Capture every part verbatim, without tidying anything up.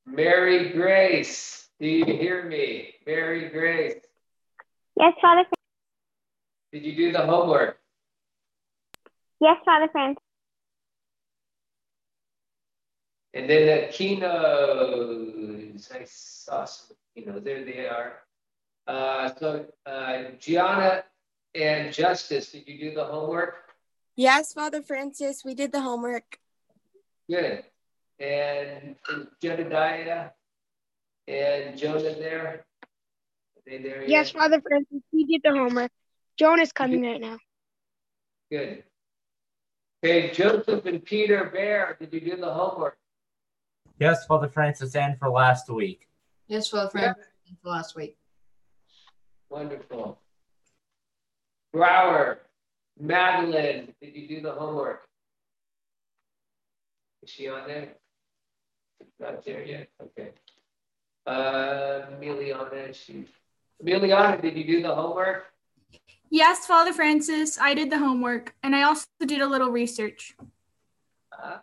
Mary Grace, do you hear me? Mary Grace. Yes, Father. Did you do the homework? Yes, Father Francis. And then the Kinos, I saw some Kinos, there they are. Uh, so uh, Gianna and Justice, did you do the homework? Yes, Father Francis, we did the homework. Good. And is Jedediah and Jonah there? Are they there yet? Yes, Father Francis, we did the homework. Jonah's coming right now. Good. Okay, Joseph and Peter Bear, did you do the homework? Yes, Father Francis, and for last week. Yes, Father Francis, and for last week. Wonderful. Brower, Madeline, did you do the homework? Is she on there? Not there yet. Okay. Uh, Emiliana, she. Emiliana, did you do the homework? Yes, Father Francis, I did the homework, and I also did a little research. Uh,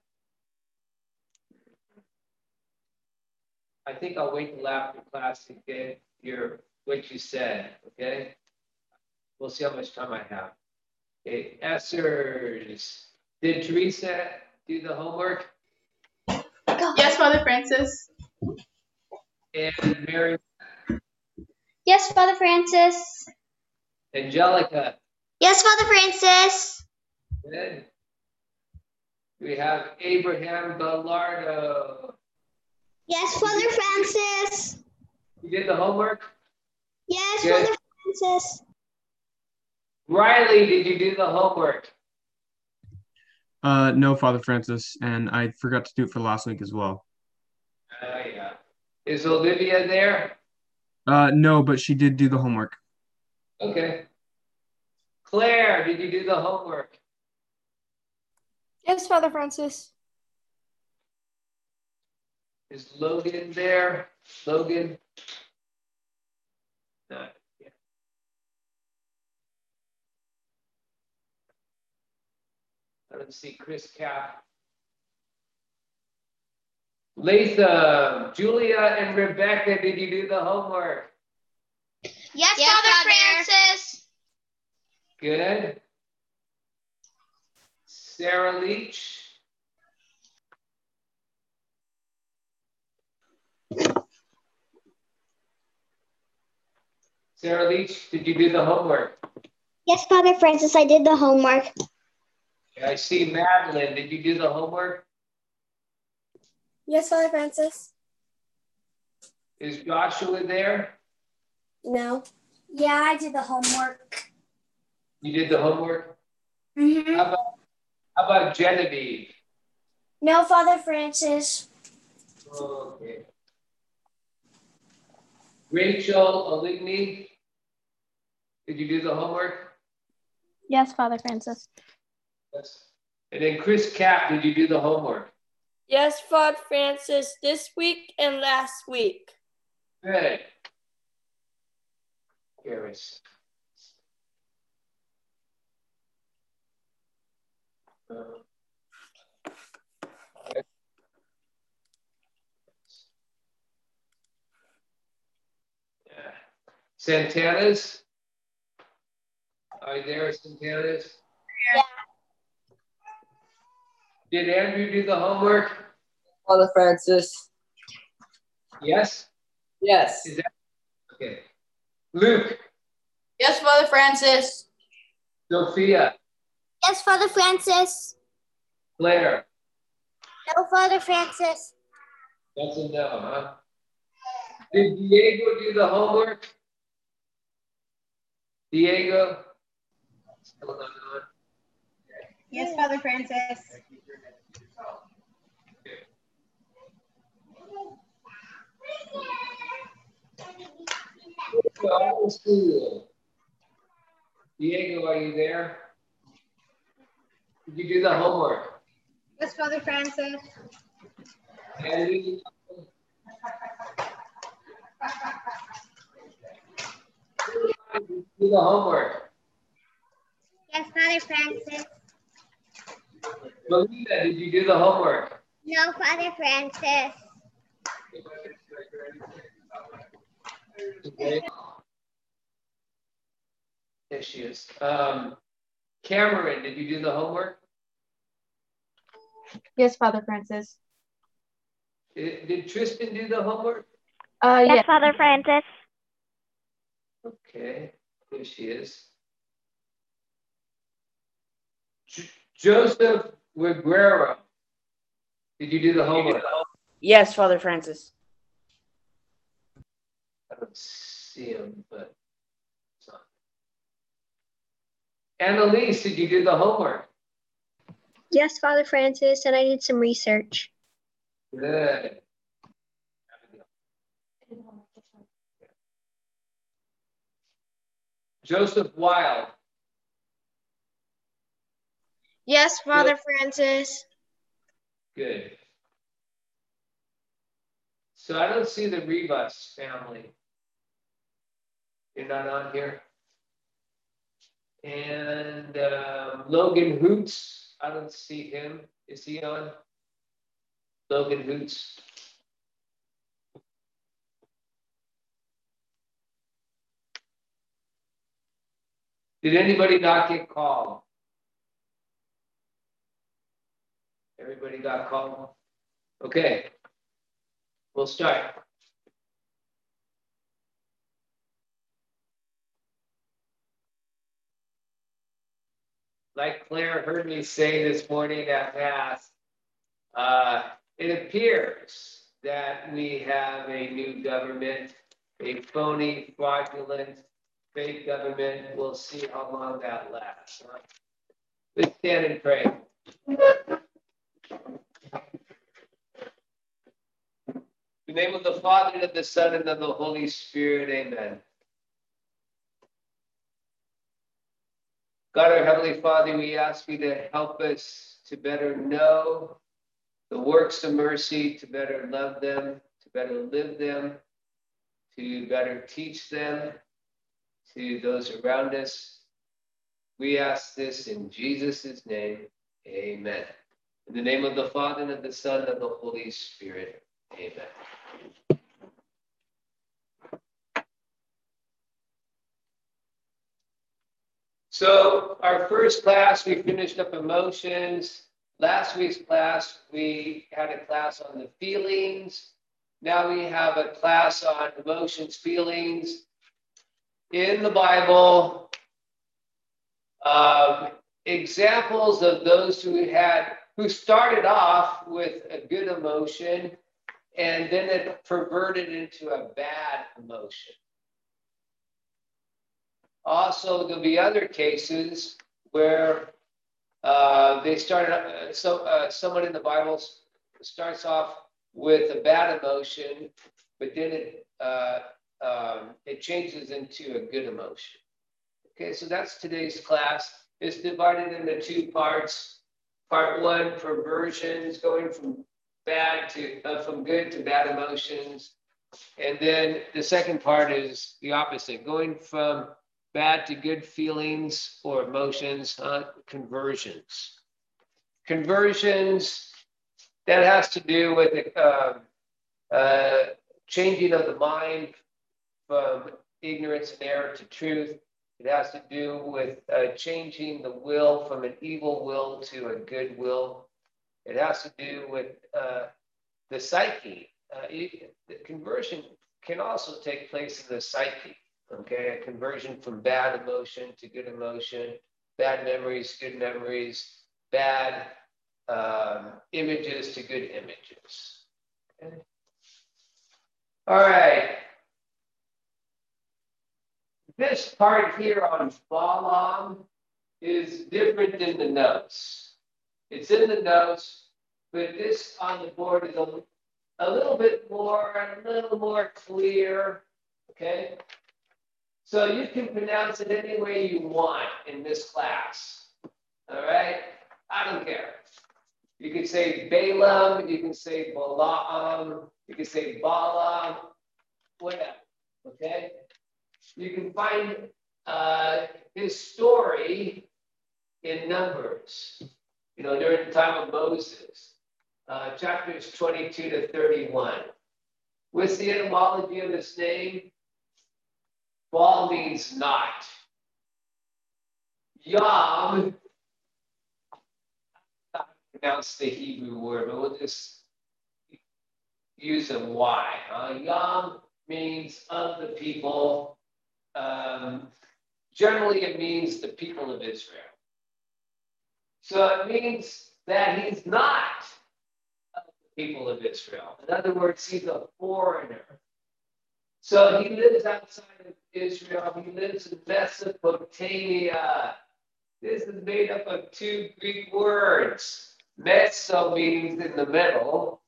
I think I'll wait till after class to get your what you said. Okay. We'll see how much time I have. Okay, Essers. Did Teresa do the homework? Yes, Father Francis. And Mary? Yes, Father Francis. Angelica? Yes, Father Francis. Good. We have Abraham Gallardo. Yes, Father Francis. You did the homework? Yes, Good. Father Francis. Riley, did you do the homework? Uh, no, Father Francis, and I forgot to do it for last week as well. Uh, yeah. Is Olivia there? Uh, no, but she did do the homework. Okay. Claire, did you do the homework? Yes, Father Francis. Is Logan there? Logan? Not yet. I don't see Chris Cap. Latham, Julia, and Rebecca, did you do the homework? Yes, yes Father, Father Francis. Good. Sarah Leach. Sarah Leach, did you do the homework? Yes, Father Francis, I did the homework. I see Madeline. Did you do the homework? Yes, Father Francis. Is Joshua there? No. Yeah, I did the homework. You did the homework? Mm-hmm. How about, how about Genevieve? No, Father Francis. Okay. Rachel Aligny, did you do the homework? Yes, Father Francis. Yes. And then Chris Cap, did you do the homework? Yes, Father Francis, this week and last week. Good. Garris. Uh, okay. Yeah. Santana's? Are you there, Santana's? Yeah. Did Andrew do the homework? Father Francis. Yes? Yes. Is that okay? Luke. Yes, Father Francis. Sophia. Yes, Father Francis. Claire. No, Father Francis. That's a no, huh? Did Diego do the homework? Diego? Still not on. Yes, Father Francis. School. Diego, are you there? Did you do the homework? Yes, Father Francis. Andy? Did you do the homework? Yes, Father Francis. Melina, did you do the homework? No, Father Francis. Okay. There she is. Um, Cameron, did you do the homework? Yes, Father Francis. Did, did Tristan do the homework? Uh, Yes, yes. Father Francis. Okay, there she is. J- Joseph Guerrero, did you do the homework? Yes, Father Francis. I don't see him, but it's on. Annalise, did you do the homework? Yes, Father Francis, and I did some research. Good. Joseph Wild. Yes, Father Francis. Good. So I don't see the Rivas family. You're not on here. And um, Logan Hoots, I don't see him. Is he on? Logan Hoots. Did anybody not get called? Everybody got called? Okay. We'll start. Like Claire heard me say this morning at Mass, uh, it appears that we have a new government, a phony, fraudulent, fake government. We'll see how long that lasts. Huh? Let's stand and pray. In the name of the Father, and of the Son, and of the Holy Spirit, amen. God, our Heavenly Father, we ask you to help us to better know the works of mercy, to better love them, to better live them, to better teach them to those around us. We ask this in Jesus' name, amen. In the name of the Father, and of the Son, and of the Holy Spirit, amen. So our first class, we finished up emotions. Last week's class, we had a class on the feelings. Now we have a class on emotions, feelings. In the Bible, um, examples of those who had, who started off with a good emotion and then it perverted into a bad emotion. Also, there'll be other cases where uh, they started, uh, so uh, someone in the Bible starts off with a bad emotion, but then it uh, um, it changes into a good emotion. Okay, so that's today's class. It's divided into two parts. Part one, perversions, going from bad to uh, from good to bad emotions, and then the second part is the opposite, going from bad to good feelings or emotions, uh, conversions. Conversions, that has to do with the uh, uh, changing of the mind from ignorance and error to truth. It has to do with uh, changing the will from an evil will to a good will. It has to do with uh, the psyche. Uh, it, the conversion can also take place in the psyche. Okay, a conversion from bad emotion to good emotion, bad memories, good memories, bad um, images to good images. Okay. All right. This part here on Balaam is different than the notes. It's in the notes, but this on the board is a, a little bit more, a little more clear. Okay. So you can pronounce it any way you want in this class. All right? I don't care. You can say Balaam, you can say Balaam, you can say Balaam, whatever. Okay? You can find uh, his story in Numbers, you know, during the time of Moses, uh, chapters twenty-two to thirty-one. What's the etymology of this name? Baal means not. Yam, I pronounce the Hebrew word, but we'll just use a Y. Uh, Yam means of the people. Um, generally, it means the people of Israel. So it means that he's not of the people of Israel. In other words, he's a foreigner. So he lives outside of Israel. He lives in Mesopotamia. This is made up of two Greek words. Meso means in the middle.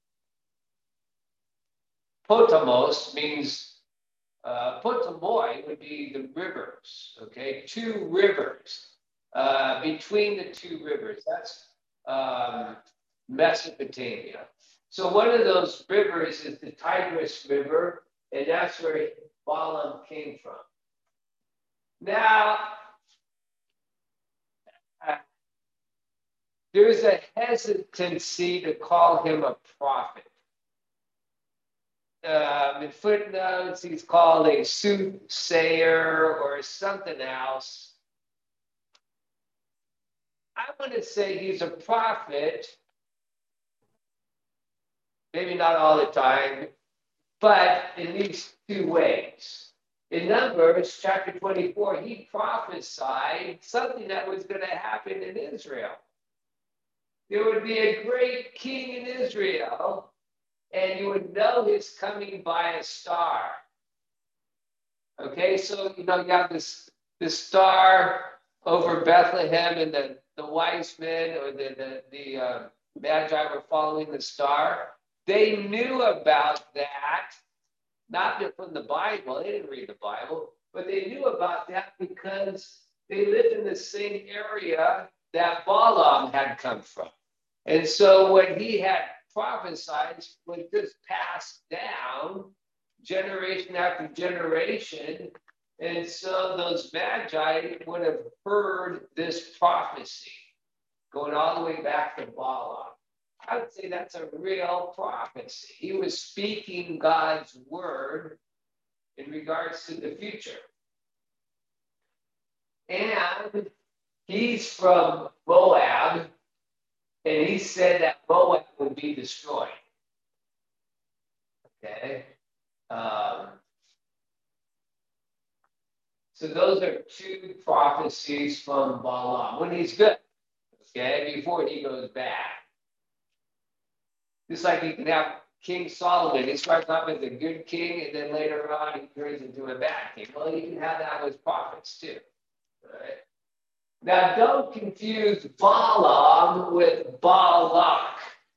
Potamos means, uh, potamoi would be the rivers, okay? Two rivers. Uh, between the two rivers, that's um, Mesopotamia. So one of those rivers is the Tigris River, and that's where Balaam came from. Now, uh, there's a hesitancy to call him a prophet. Um, in footnotes, he's called a soothsayer or something else. I want to say he's a prophet, maybe not all the time, but in these two ways. In Numbers chapter twenty-four, he prophesied something that was going to happen in Israel. There would be a great king in Israel, and you would know his coming by a star. Okay, so you know you have this, this star over Bethlehem, and the, the wise men or the, the, the uh, Magi were following the star. They knew about that, not from the Bible. They didn't read the Bible, but they knew about that because they lived in the same area that Balaam had come from. And so what he had prophesied was just passed down generation after generation. And so those Magi would have heard this prophecy going all the way back to Balaam. I would say that's a real prophecy. He was speaking God's word in regards to the future. And he's from Moab, and he said that Moab would be destroyed. Okay. Um, so those are two prophecies from Balaam when he's good, okay, before he goes bad. Just like you can have King Solomon, he starts off as a good king, and then later on he turns into a bad king. Well, you can have that with prophets too. Right? Now, don't confuse Balaam with Balak.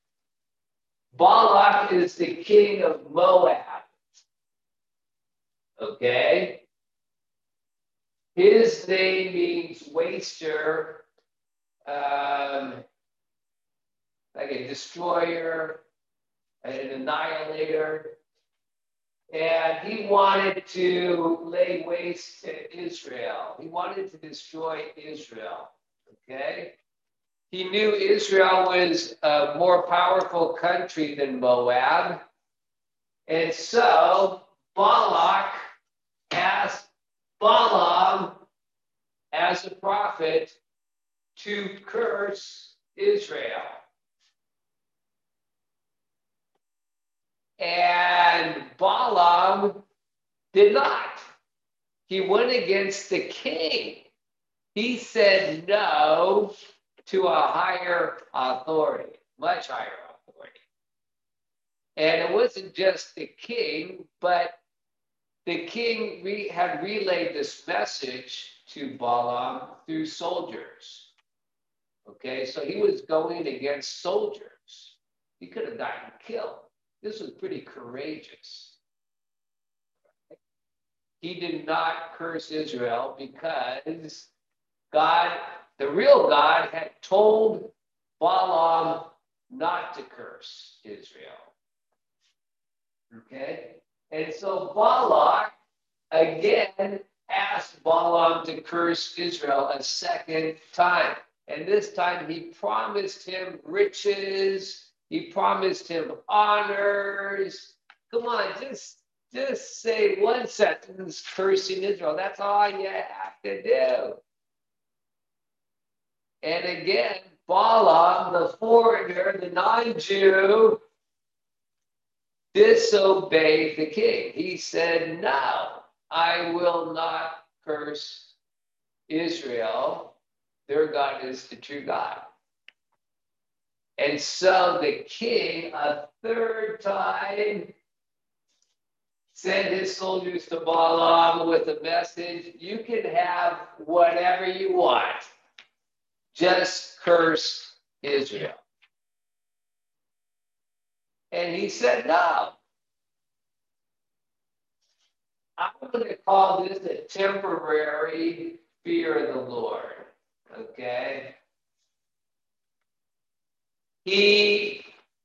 Balak is the king of Moab. Okay? His name means waster, um, like a destroyer, an annihilator. And he wanted to lay waste to Israel. He wanted to destroy Israel, okay? He knew Israel was a more powerful country than Moab. And so Balak asked Balaam as a prophet to curse Israel. And Balaam did not. He went against the king. He said no to a higher authority, much higher authority. And it wasn't just the king, but the king re- had relayed this message to Balaam through soldiers. Okay, so he was going against soldiers. He could have gotten killed. This was pretty courageous. He did not curse Israel because God, the real God, had told Balaam not to curse Israel. Okay? And so Balak again asked Balaam to curse Israel a second time. And this time he promised him riches. He promised him honors. come on, just just say one sentence cursing Israel. That's all you have to do. And again, Balaam, the foreigner, the non-Jew, disobeyed the king. He said, no, I will not curse Israel. Their God is the true God. And so the king, a third time, sent his soldiers to Balaam with a message: you can have whatever you want. Just curse Israel. And he said, no. I'm going to call this a temporary fear of the Lord. Okay? He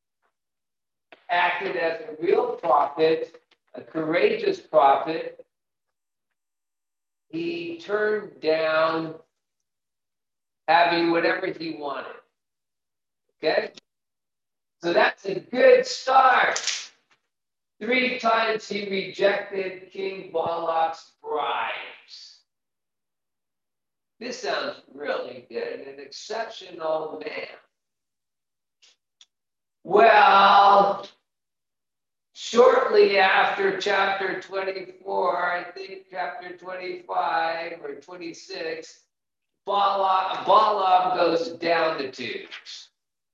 acted as a real prophet, a courageous prophet. He turned down having whatever he wanted. Okay? So that's a good start. Three times he rejected King Balak's bribes. This sounds really good, an exceptional man. Well, shortly after chapter twenty-four, I think chapter twenty-five or twenty-six, Balaam, Balaam goes down the tubes.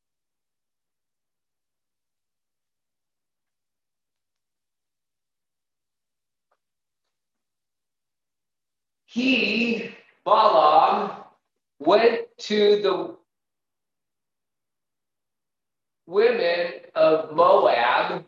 He, Balaam, went to the women of Moab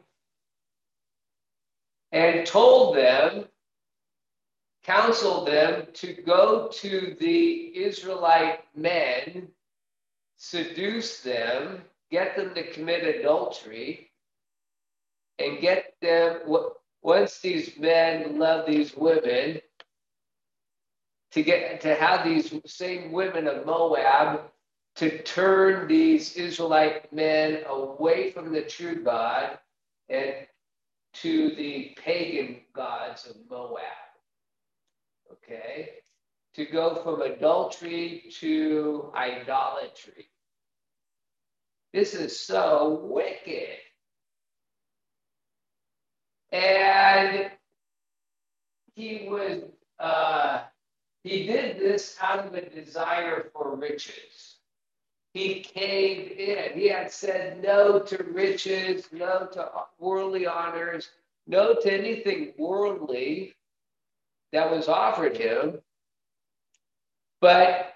and told them, counseled them to go to the Israelite men, seduce them, get them to commit adultery, and get them, once these men love these women, to get to have these same women of Moab to turn these Israelite men away from the true God and to the pagan gods of Moab. Okay? To go from adultery to idolatry. This is so wicked. And he was, uh, he did this out of a desire for riches. He caved in. He had said no to riches, no to worldly honors, no to anything worldly that was offered him. But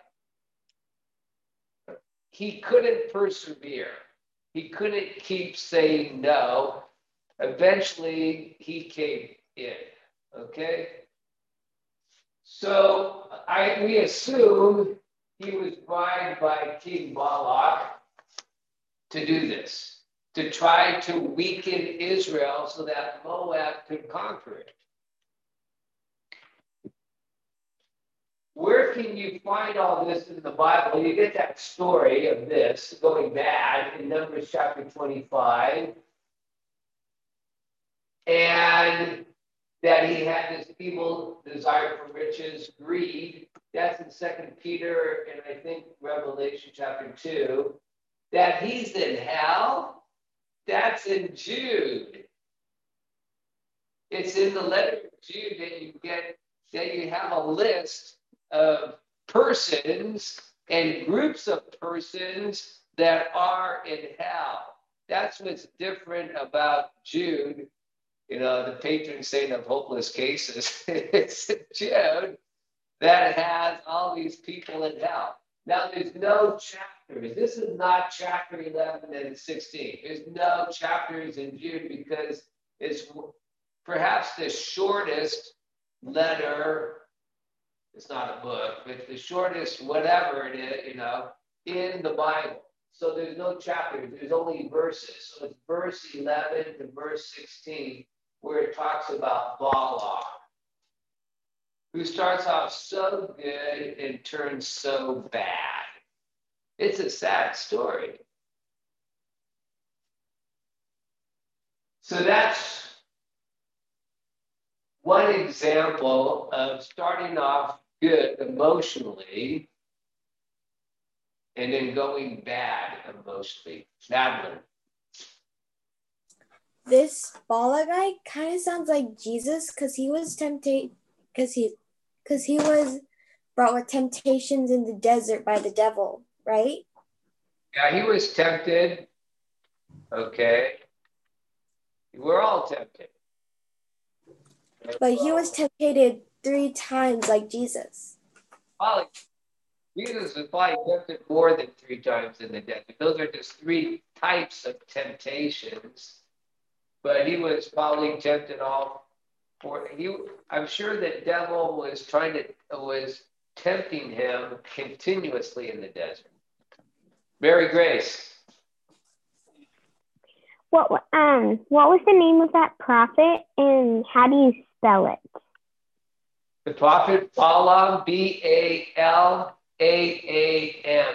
he couldn't persevere. He couldn't keep saying no. Eventually, he caved in. Okay? So I we assume he was bribed by King Balak to do this, to try to weaken Israel so that Moab could conquer it. Where can you find all this in the Bible? You get that story of this going bad in Numbers chapter twenty-five. And that he had this evil desire for riches, greed. That's in Second Peter and I think Revelation chapter two. That he's in hell, that's in Jude. It's in the letter of Jude that you get, that you have a list of persons and groups of persons that are in hell. That's what's different about Jude. You know, the patron saint of hopeless cases. It's Jude that has all these people in hell. Now, there's no chapters. This is not chapter eleven and sixteen. There's no chapters in Jude because it's perhaps the shortest letter. It's not a book, but the shortest whatever it is, you know, in the Bible. So there's no chapters. There's only verses. So it's verse eleven to verse sixteen. Where it talks about Balaam, who starts off so good and turns so bad. It's a sad story. So that's one example of starting off good emotionally and then going bad emotionally. Madeline. This Bala guy kind of sounds like Jesus because he was tempted, because he, because he was brought with temptations in the desert by the devil, right? Yeah, he was tempted. Okay. We're all tempted. But he was tempted three times like Jesus. Probably, Jesus was probably tempted more than three times in the desert. Those are just three types of temptations. But he was probably tempted all for you. I'm sure the devil was trying to was tempting him continuously in the desert. Mary Grace. What um what was the name of that prophet and how do you spell it? The prophet Balaam, B A L A A M.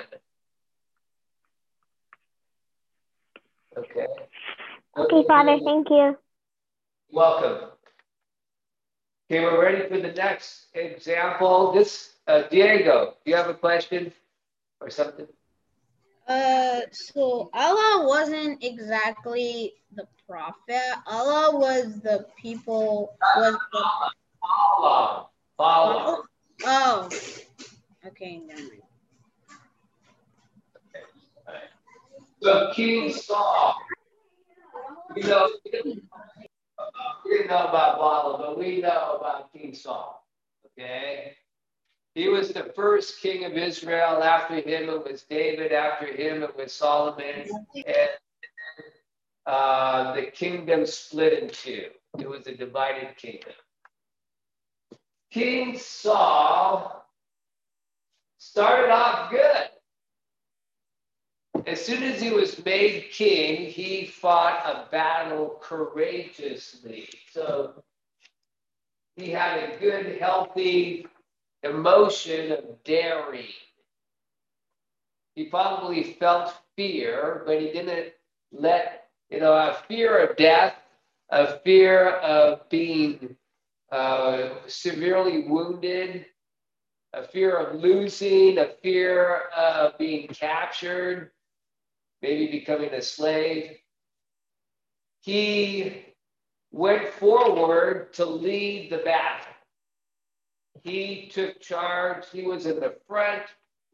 Okay. Okay, Father, thank you. Welcome. Okay, we're ready for the next example. This, uh, Diego, do you have a question or something? Uh, so Allah wasn't exactly the prophet. Allah was the people. Was the Balaam. Balaam. Oh, okay, never mind. So King Saul. You know, we didn't know about Balaam, but we know about King Saul. Okay. He was the first king of Israel. After him, it was David. After him, it was Solomon. And uh, the kingdom split in two. It was a divided kingdom. King Saul started off good. As soon as he was made king, he fought a battle courageously. So he had a good, healthy emotion of daring. He probably felt fear, but he didn't let, you know, a fear of death, a fear of being uh, severely wounded, a fear of losing, a fear of being captured, maybe becoming a slave. He went forward to lead the battle. He took charge. He was in the front.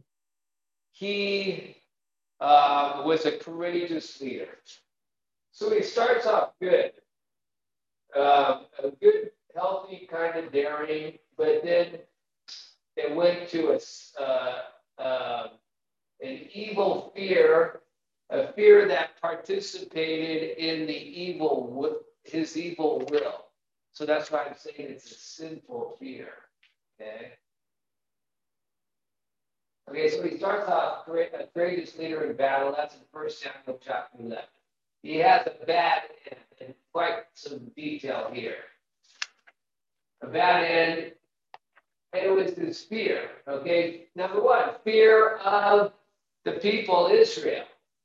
He uh, was a courageous leader. So he starts off good. Uh, a good, healthy kind of daring, but then it went to a, uh, uh, an evil fear, a fear that participated in the evil, his evil will. So that's why I'm saying it's a sinful fear. Okay. Okay, so he starts off a courageous leader in battle. That's in First Samuel chapter eleven. He has a bad end, and quite some detail here. A bad end, and it was this fear. Okay, number one, fear of the people Israel.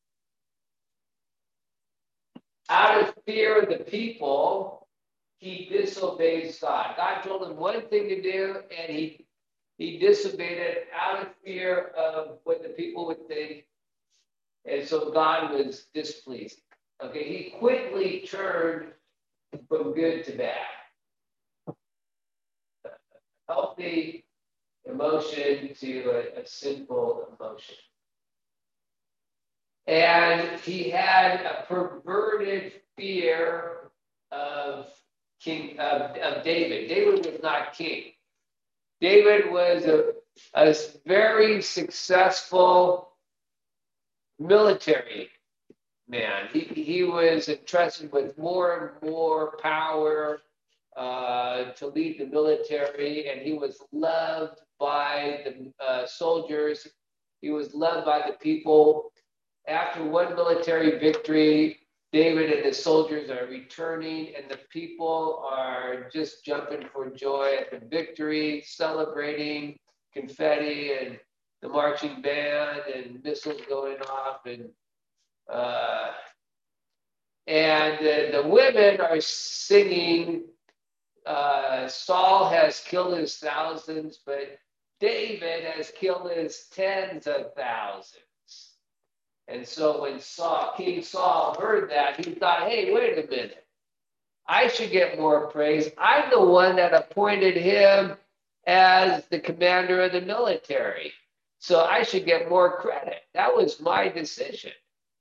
Out of fear of the people, he disobeys God. God told him one thing to do, and he he disobeyed it out of fear of what the people would think. And so God was displeased. Okay, he quickly turned from good to bad. Healthy emotion to a, a sinful emotion. And he had a perverted fear of King of, of David. David was not king. David was a, a very successful military man. He, he was entrusted with more and more power uh, to lead the military, and he was loved by the uh, soldiers. He was loved by the people. After one military victory, David and his soldiers are returning, and the people are just jumping for joy at the victory, celebrating, confetti and the marching band and missiles going off, and uh, and uh, the women are singing uh, Saul has killed his thousands, but David has killed his tens of thousands. And so when Saul, King Saul heard that, he thought, hey, wait a minute. I should get more praise. I'm the one that appointed him as the commander of the military. So I should get more credit. That was my decision.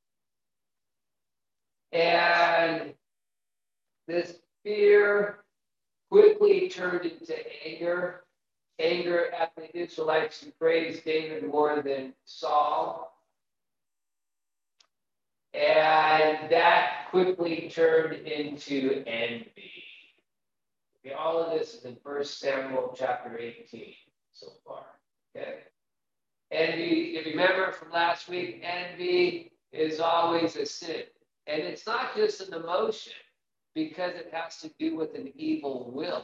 And this fear quickly turned into anger. Anger at the Israelites who praised David more than Saul. And that quickly turned into envy. Okay, all of this is in First Samuel chapter eighteen so far. Okay. Envy, if you remember from last week, envy is always a sin. And it's not just an emotion, because it has to do with an evil will.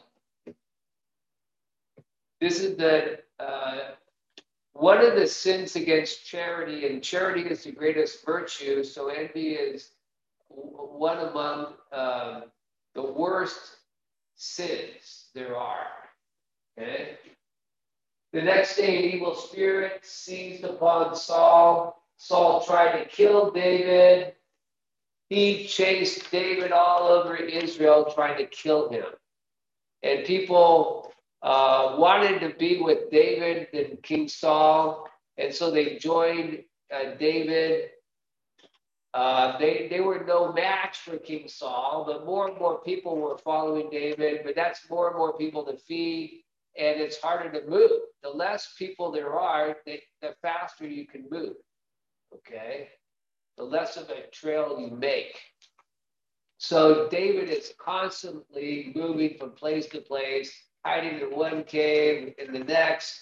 This is the uh, one of the sins against charity, and charity is the greatest virtue. So envy is one among uh, the worst sins there are. Okay. The next day, an evil spirit seized upon Saul. Saul tried to kill David. He chased David all over Israel, trying to kill him. And people uh, wanted to be with David and King Saul. And so they joined uh, David. Uh, they, they were no match for King Saul, but more and more people were following David. But that's more and more people to feed. And it's harder to move. The less people there are, the, the faster you can move. Okay? The less of a trail you make. So David is constantly moving from place to place, hiding in one cave, in the next.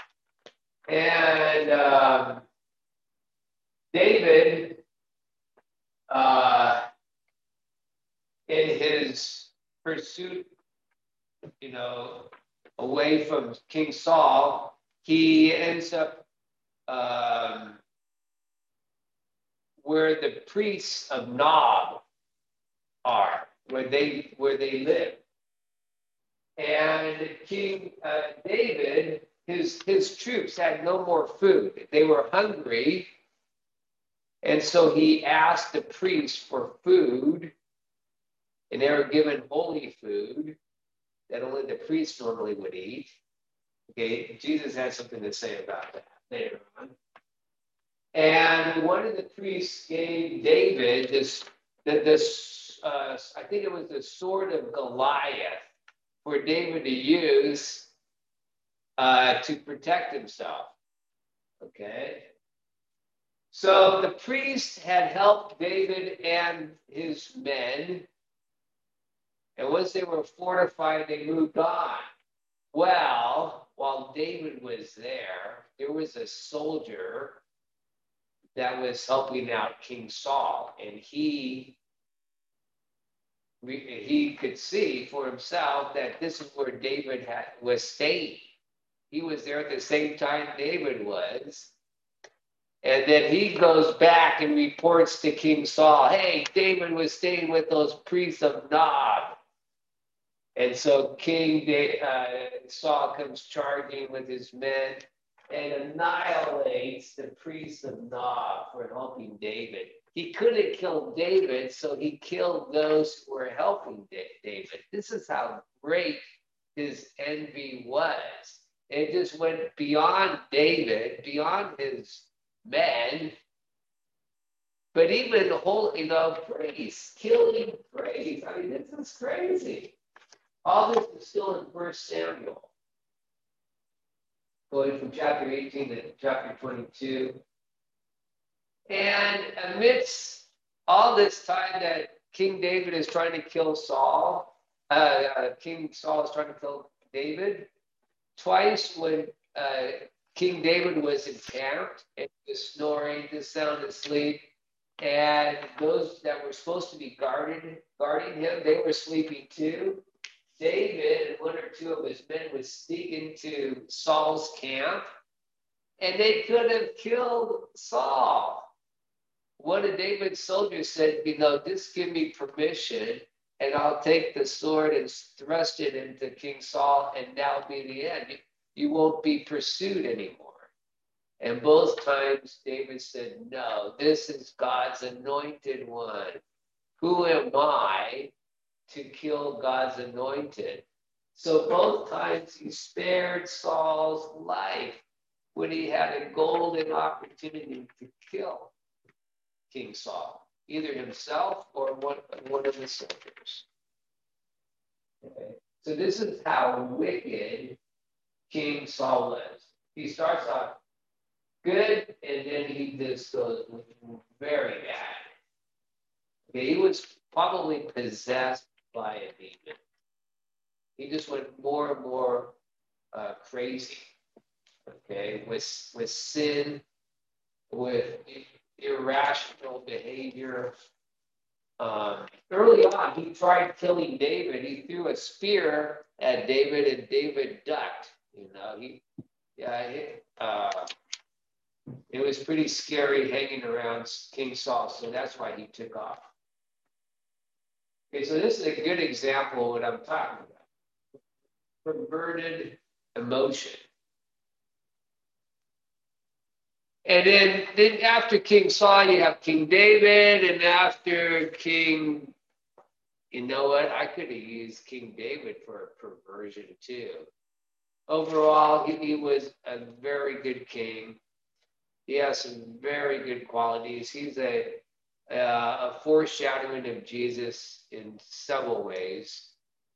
And um, David, uh, in his pursuit, you know, away from King Saul, he ends up um, where the priests of Nob are, where they where they live. And King uh, David, his his troops had no more food. They were hungry, and so he asked the priests for food, and they were given holy food that only the priests normally would eat. Okay, Jesus had something to say about that later on. And one of the priests gave David this, this uh, I think it was the sword of Goliath for David to use uh, to protect himself. Okay. So the priest had helped David and his men. And once they were fortified, they moved on. Well, while David was there, there was a soldier that was helping out King Saul, and he he could see for himself that this is where David had, was staying. He was there at the same time David was. And then he goes back and reports to King Saul, hey, David was staying with those priests of Nob. And so King uh, Saul comes charging with his men and annihilates the priests of Nob for helping David. He couldn't kill David, so he killed those who were helping David. This is how great his envy was. It just went beyond David, beyond his men, but even the whole, you know, priests, killing priests. I mean, this is crazy. All this is still in First Samuel. Going from chapter eighteen to chapter twenty-two. And amidst all this time that King David is trying to kill Saul, uh, uh, King Saul is trying to kill David, twice when uh, King David was encamped and he was snoring, just sound asleep, and those that were supposed to be guarded, guarding him, they were sleeping too. David and one or two of his men would sneak into Saul's camp, and they could have killed Saul. One of David's soldiers said, you know, just give me permission and I'll take the sword and thrust it into King Saul, and that'll be the end. You, you won't be pursued anymore. And both times David said, no, this is God's anointed one. Who am I to kill God's anointed? So both times he spared Saul's life when he had a golden opportunity to kill King Saul, either himself or one, one of the soldiers. Okay. So this is how wicked King Saul was. He starts off good, and then he just goes very bad. Okay, he was probably possessed by a demon. He just went more and more uh, crazy. Okay, with with sin, with irrational behavior. Um, early on, he tried killing David. He threw a spear at David, and David ducked. You know, he yeah. He, uh, It was pretty scary hanging around King Saul, so that's why he took off. Okay, so this is a good example of what I'm talking about. Perverted emotion. And then, then after King Saul, you have King David, and after King, you know what? I could have used King David for a perversion too. Overall, he, he was a very good king. He has some very good qualities. He's a, uh, a foreshadowing of Jesus in several ways.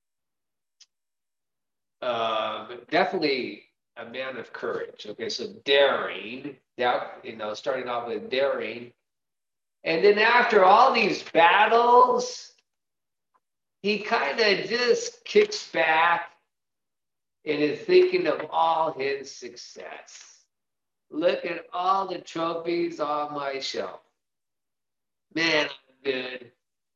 Uh, but definitely a man of courage. Okay, so daring, that, you know, starting off with daring. And then after all these battles, he kind of just kicks back and is thinking of all his success. Look at all the trophies on my shelf. Man, I'm good.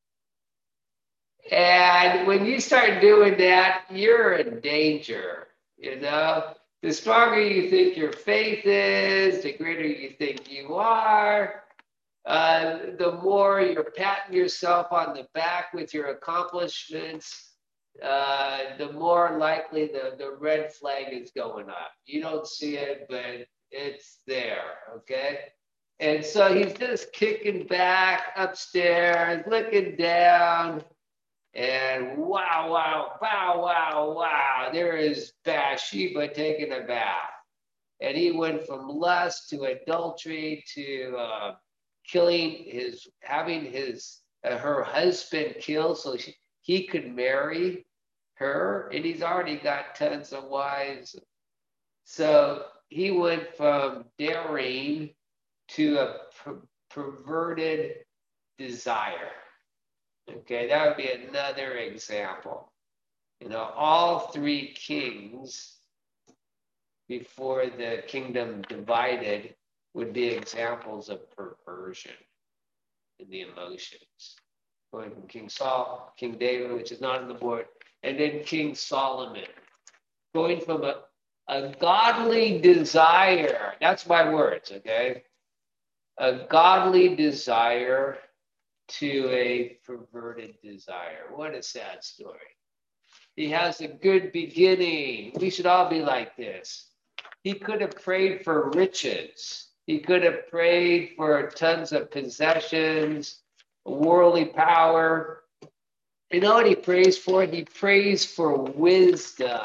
And when you start doing that, you're in danger, you know? The stronger you think your faith is, the greater you think you are, uh, the more you're patting yourself on the back with your accomplishments, uh, the more likely the, the red flag is going up. You don't see it, but it's there, okay? And so he's just kicking back upstairs, looking down, and wow, wow, wow, wow, wow, there is Bathsheba taking a bath. And he went from lust to adultery to uh, killing his, having his, uh, her husband killed so she, he could marry her. And he's already got tons of wives. So he went from daring to a per- perverted desire. Okay, that would be another example. You know, all three kings before the kingdom divided would be examples of perversion in the emotions. Going from King Saul, King David, which is not on the board, and then King Solomon. Going from a, a godly desire, that's my words, okay? A godly desire to a perverted desire. What a sad story. He has a good beginning. We should all be like this. He could have prayed for riches. He could have prayed for tons of possessions, worldly power. You know what he prays for? He prays for wisdom.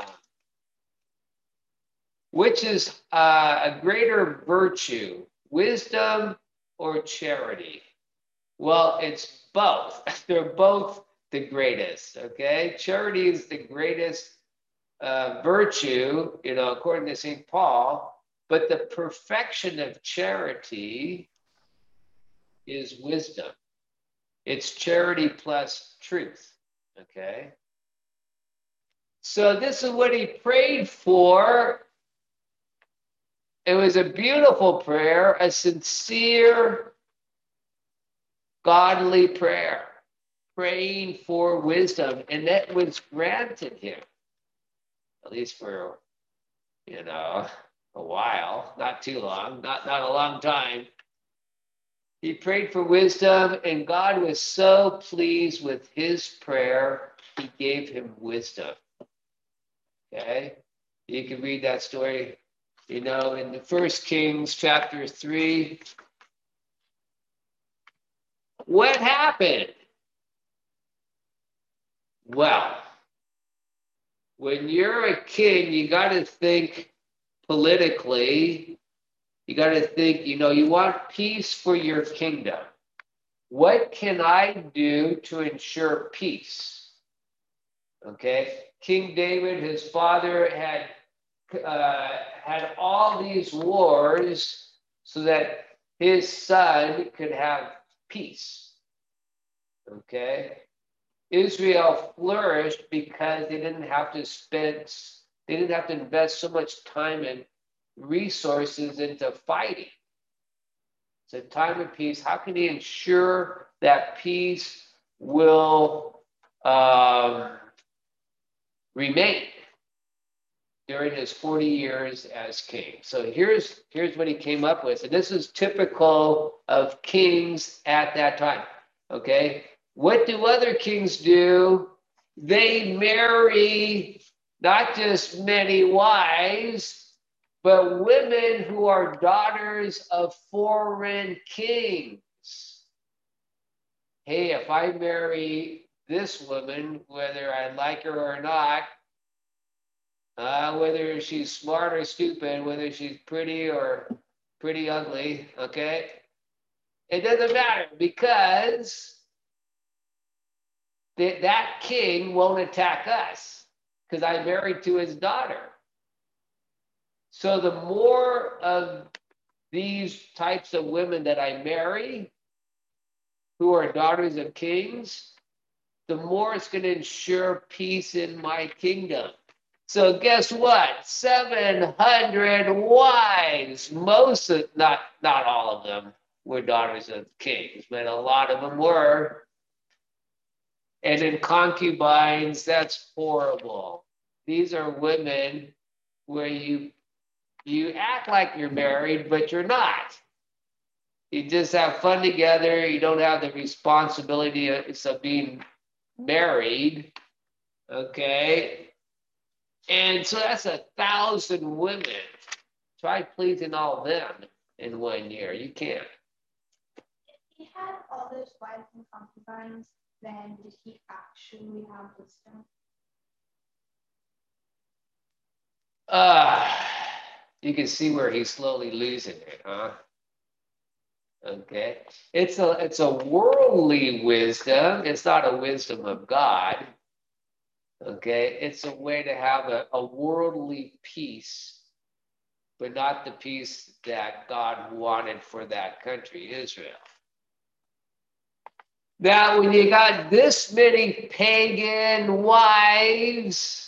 Which is uh, a greater virtue, wisdom or charity? Well, it's both. They're both the greatest, okay? Charity is the greatest uh, virtue, you know, according to Saint Paul, but the perfection of charity is wisdom. It's charity plus truth, okay? So this is what he prayed for. It was a beautiful prayer, a sincere, godly prayer, praying for wisdom, and that was granted him, at least for, you know, a while, not too long, not, not a long time. He prayed for wisdom, and God was so pleased with his prayer, he gave him wisdom. Okay? You can read that story, you know, in the First Kings chapter three. What happened? Well, when you're a king, you got to think politically. You got to think, you know, you want peace for your kingdom. What can I do to ensure peace? Okay. King David, his father, had uh, had all these wars so that his son could have peace. Okay. Israel flourished because they didn't have to spend, they didn't have to invest so much time and resources into fighting. It's a time of peace. How can he ensure that peace will um, remain during his forty years as king? So here's, here's what he came up with. And this is typical of kings at that time. Okay. What do other kings do? They marry not just many wives, but women who are daughters of foreign kings. Hey, if I marry this woman, whether I like her or not, uh, whether she's smart or stupid, whether she's pretty or pretty ugly, okay? It doesn't matter, because th- that king won't attack us because I'm married to his daughter. So the more of these types of women that I marry, who are daughters of kings, the more it's going to ensure peace in my kingdom. So guess what? seven hundred wives, most of, not, not all of them were daughters of kings, but a lot of them were. And in concubines, that's horrible. These are women where you You act like you're married, but you're not. You just have fun together. You don't have the responsibility of, of being married. Okay. And so that's a thousand women. Try pleasing all of them in one year. You can't. If he had all those wives and concubines, then did he actually have wisdom? Uh, you can see where he's slowly losing it, huh? Okay. It's a it's a worldly wisdom. It's not a wisdom of God. Okay. It's a way to have a, a worldly peace, but not the peace that God wanted for that country, Israel. Now, when you got this many pagan wives,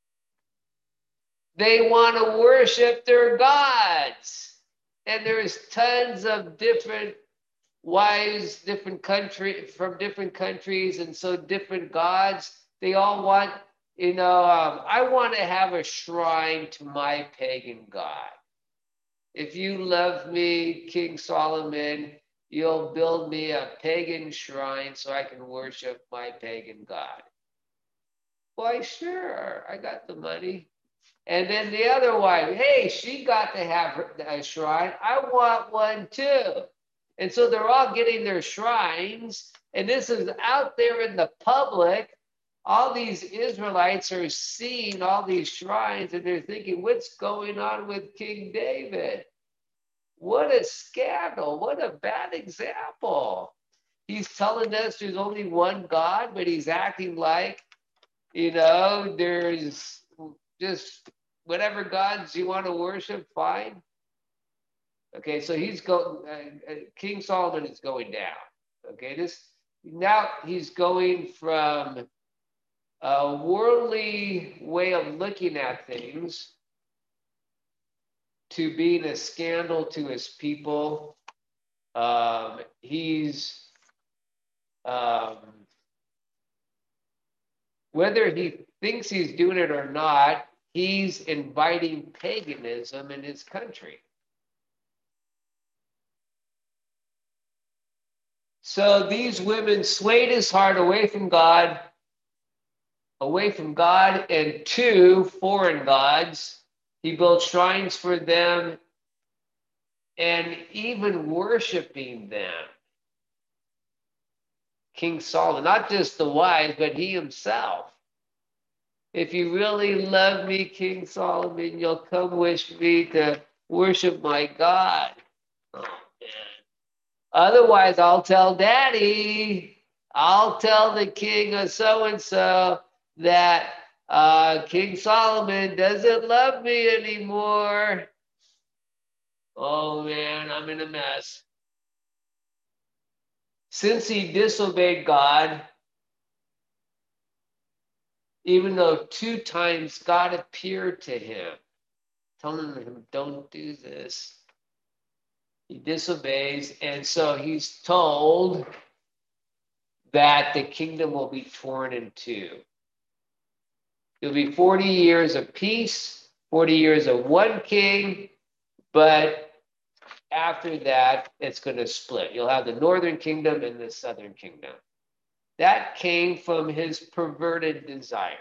they want to worship their gods. And there's tons of different wives, different country, from different countries, and so different gods. They all want, you know, um, I want to have a shrine to my pagan god. If you love me, King Solomon, you'll build me a pagan shrine so I can worship my pagan god. Why, sure, I got the money. And then the other wife, hey, she got to have a shrine. I want one too. And so they're all getting their shrines. And this is out there in the public. All these Israelites are seeing all these shrines and they're thinking, what's going on with King David? What a scandal. What a bad example. He's telling us there's only one God, but he's acting like, you know, there's just whatever gods you want to worship, fine. Okay, so he's going, uh, uh, King Solomon is going down. Okay, this now he's going from a worldly way of looking at things to being a scandal to his people. Um, he's um, whether he thinks he's doing it or not, he's inviting paganism in his country. So these women swayed his heart away from God, away from God and to foreign gods. He built shrines for them and even worshiping them. King Solomon, not just the wives, but he himself. If you really love me, King Solomon, you'll come with me to worship my God. Oh, man. Otherwise, I'll tell Daddy, I'll tell the king of so-and-so that uh, King Solomon doesn't love me anymore. Oh, man, I'm in a mess. Since he disobeyed God, even though two times God appeared to him, telling him, don't do this. He disobeys, and so he's told that the kingdom will be torn in two. It'll be forty years of peace, forty years of one king, but after that, it's going to split. You'll have the northern kingdom and the southern kingdom. That came from his perverted desire.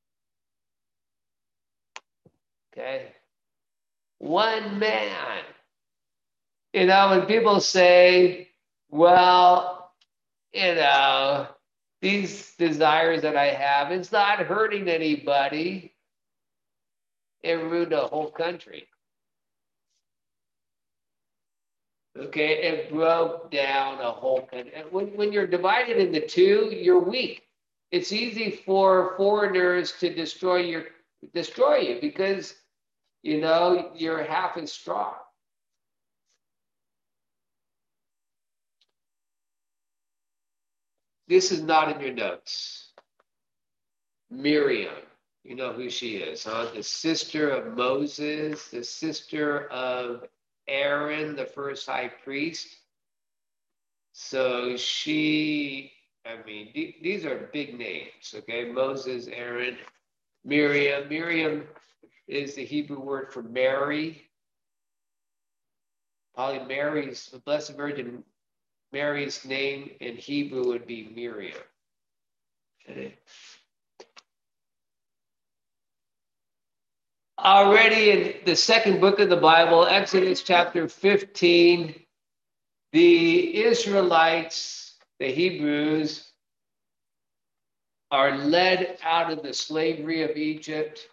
Okay? One man. You know, when people say, well, you know, these desires that I have, it's not hurting anybody. It ruined a whole country. Okay, it broke down a whole country. When, when you're divided into two, you're weak. It's easy for foreigners to destroy your destroy you because, you know, you're half as strong. This is not in your notes. Miriam, you know who she is, huh? The sister of Moses, the sister of Aaron, the first high priest. So she, I mean, th- these are big names, okay? Moses, Aaron, Miriam. Miriam is the Hebrew word for Mary. Probably Mary's, the Blessed Virgin Mary's name in Hebrew would be Miriam. Okay. Already in the second book of the Bible, Exodus chapter fifteen, the Israelites, the Hebrews, are led out of the slavery of Egypt,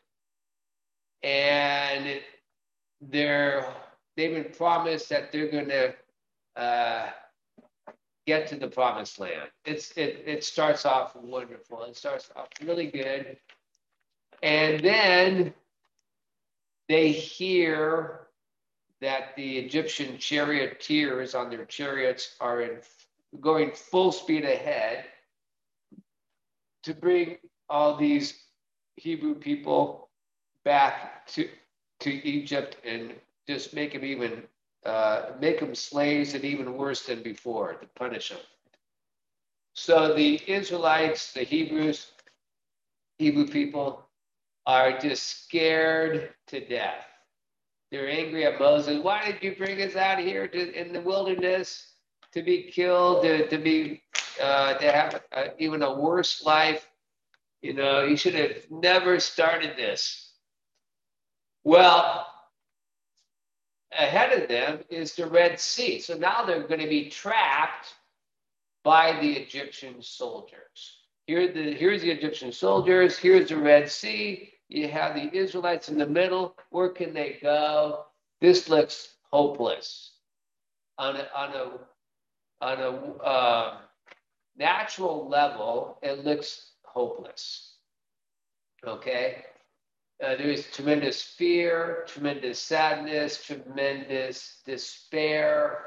and they're, they've been promised that they're going to uh, get to the promised land. It's it, it starts off wonderful. It starts off really good. And then they hear that the Egyptian charioteers on their chariots are in, going full speed ahead to bring all these Hebrew people back to, to Egypt and just make them even uh, make them slaves and even worse than before to punish them. So the Israelites, the Hebrews, Hebrew people are just scared to death. They're angry at Moses. Why did you bring us out here to, in the wilderness to be killed, to, to be uh, to have a, even a worse life? You know, you should have never started this. Well, ahead of them is the Red Sea. So now they're going to be trapped by the Egyptian soldiers. Here the, here's the Egyptian soldiers. Here's the Red Sea. You have the Israelites in the middle. Where can they go? This looks hopeless. On a, on a, on a uh, natural level, it looks hopeless. Okay? Uh, there is tremendous fear, tremendous sadness, tremendous despair,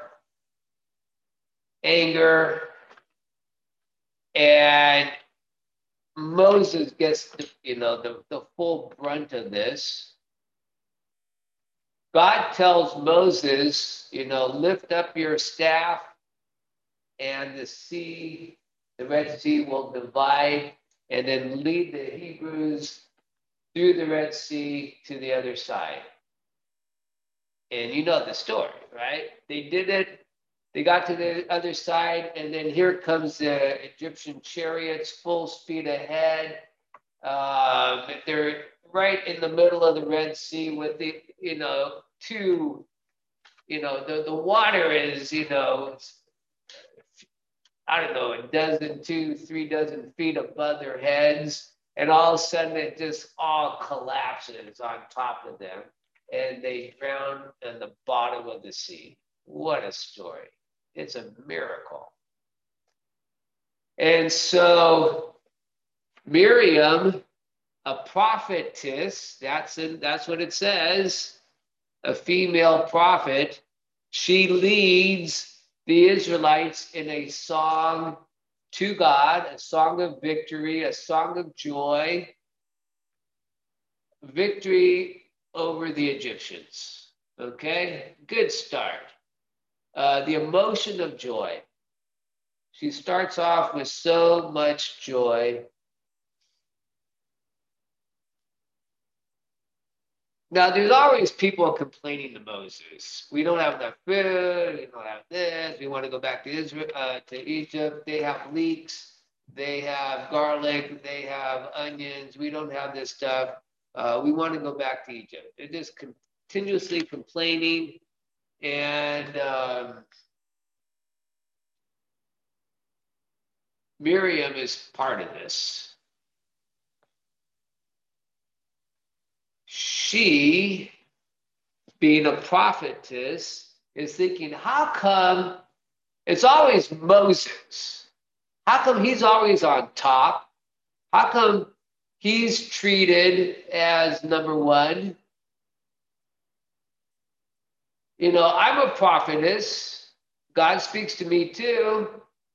anger, and Moses gets, the, you know, the, the full brunt of this. God tells Moses, you know, lift up your staff and the sea, the Red Sea will divide and then lead the Hebrews through the Red Sea to the other side. And you know the story, right? They did it. They got to the other side, and then here comes the Egyptian chariots, full speed ahead. Um, they're right in the middle of the Red Sea with the, you know, two, you know, the, the water is, you know, I don't know, a dozen, two, three dozen feet above their heads. And all of a sudden it just all collapses on top of them. And they drown in the bottom of the sea. What a story. It's a miracle. And so Miriam, a prophetess, that's, in, that's what it says, a female prophet, she leads the Israelites in a song to God, a song of victory, a song of joy, victory over the Egyptians. Okay, good start. Uh, the emotion of joy. She starts off with so much joy. Now, there's always people complaining to Moses. We don't have enough food. We don't have this. We want to go back to Israel, uh, to Egypt. They have leeks. They have garlic. They have onions. We don't have this stuff. Uh, we want to go back to Egypt. They're just continuously complaining. And um, Miriam is part of this. She, being a prophetess, is thinking, how come it's always Moses? How come he's always on top? How come he's treated as number one? You know, I'm a prophetess. God speaks to me too.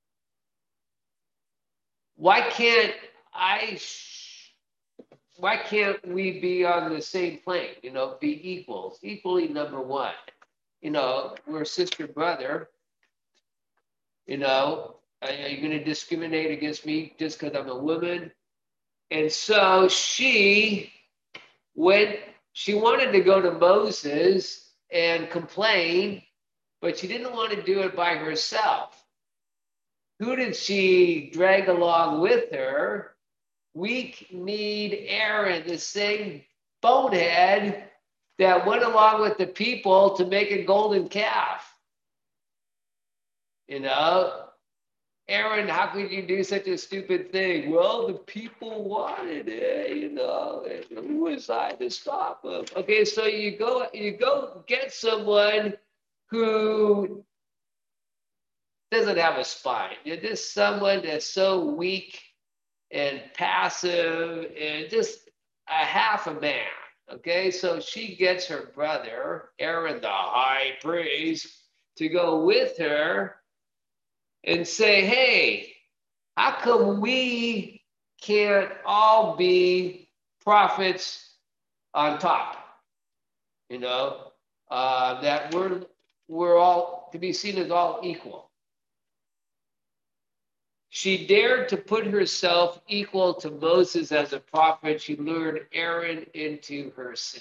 Why can't I... Why can't we be on the same plane, you know, be equals, equally number one? You know, we're sister, brother. You know, are you going to discriminate against me just because I'm a woman? And so she went, she wanted to go to Moses and complain, but she didn't want to do it by herself. Who did she drag along with her? We need Aaron, the same bonehead that went along with the people to make a golden calf. You know, Aaron, how could you do such a stupid thing? Well, the people wanted it, you know, and who was I to stop them? Okay, so you go, you go get someone who doesn't have a spine. You're just someone that's so weak and passive and just a half a man. Okay, so she gets her brother, Aaron the high priest, to go with her and say, hey, how come we can't all be prophets on top? You know, uh, that we're, we're all to be seen as all equal. She dared to put herself equal to Moses as a prophet. She lured Aaron into her sin.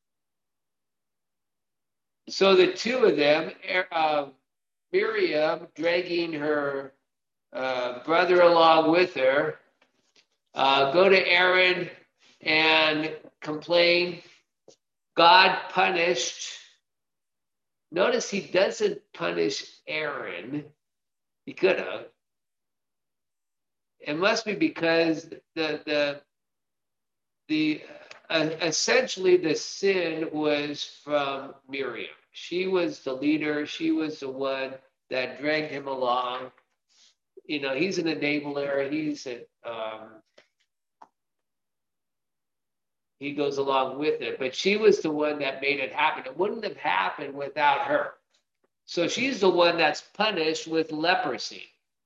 So the two of them, uh, Miriam dragging her uh, brother along with her, uh, go to Aaron and complain. God punished. Notice he doesn't punish Aaron. He could have. It must be because the the the uh, essentially the sin was from Miriam. She was the leader. She was the one that dragged him along. You know, he's an enabler. He's a, um, he goes along with it. But she was the one that made it happen. It wouldn't have happened without her. So she's the one that's punished with leprosy.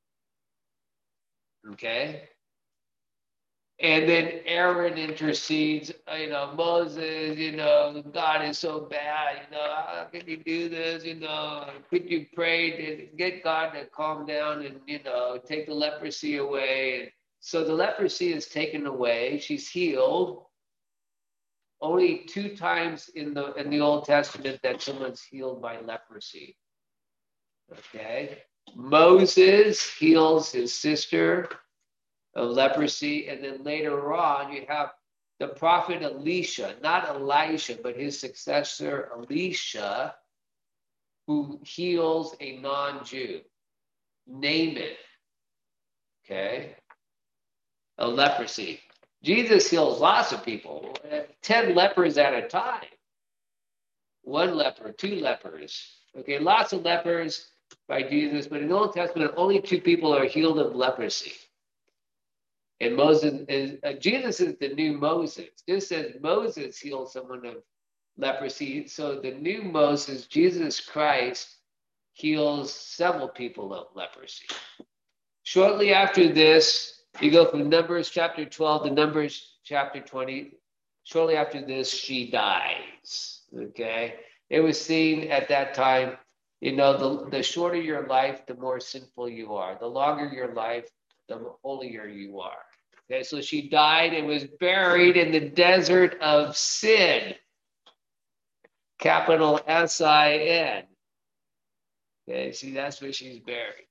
Okay. And then Aaron intercedes, you know, Moses, you know, God is so bad, you know, how can you do this? You know, could you pray to get God to calm down and, you know, take the leprosy away? And so the leprosy is taken away. She's healed. Only two times in the in the Old Testament that someone's healed by leprosy. Okay. Moses heals his sister of leprosy. And then later on, you have the prophet Elisha, not Elijah, but his successor, Elisha, who heals a non-Jew. Naaman. Okay. A leprosy. Jesus heals lots of people, ten lepers at a time. One leper, two lepers. Okay, lots of lepers by Jesus, but in the Old Testament, only two people are healed of leprosy. And Moses is uh, Jesus is the new Moses. Just as Moses healed someone of leprosy, so the new Moses, Jesus Christ, heals several people of leprosy. Shortly after this, you go from Numbers chapter twelve to Numbers chapter twenty. Shortly after this, she dies. Okay, it was seen at that time. You know, the the shorter your life, the more sinful you are. The longer your life, the holier you are. Okay, so she died and was buried in the desert of Sin, capital S I N. Okay, see, that's where she's buried.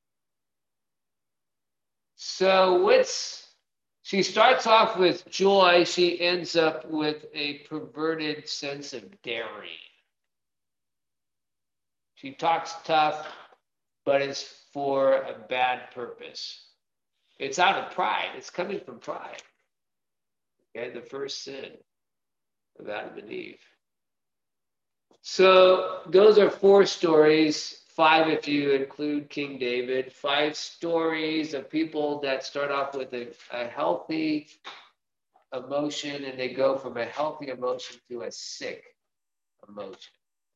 So what's, she starts off with joy, she ends up with a perverted sense of daring. She talks tough, but it's for a bad purpose. It's out of pride. It's coming from pride. Okay, the first sin of Adam and Eve. So those are four stories, five if you include King David, five stories of people that start off with a, a healthy emotion and they go from a healthy emotion to a sick emotion.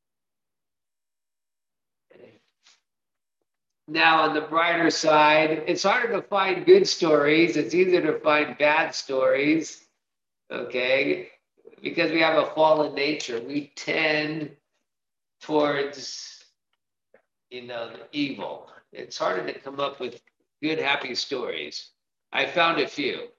Okay. Now, on the brighter side, it's harder to find good stories. It's easier to find bad stories, okay? Because we have a fallen nature. We tend towards, you know, the evil. It's harder to come up with good, happy stories. I found a few.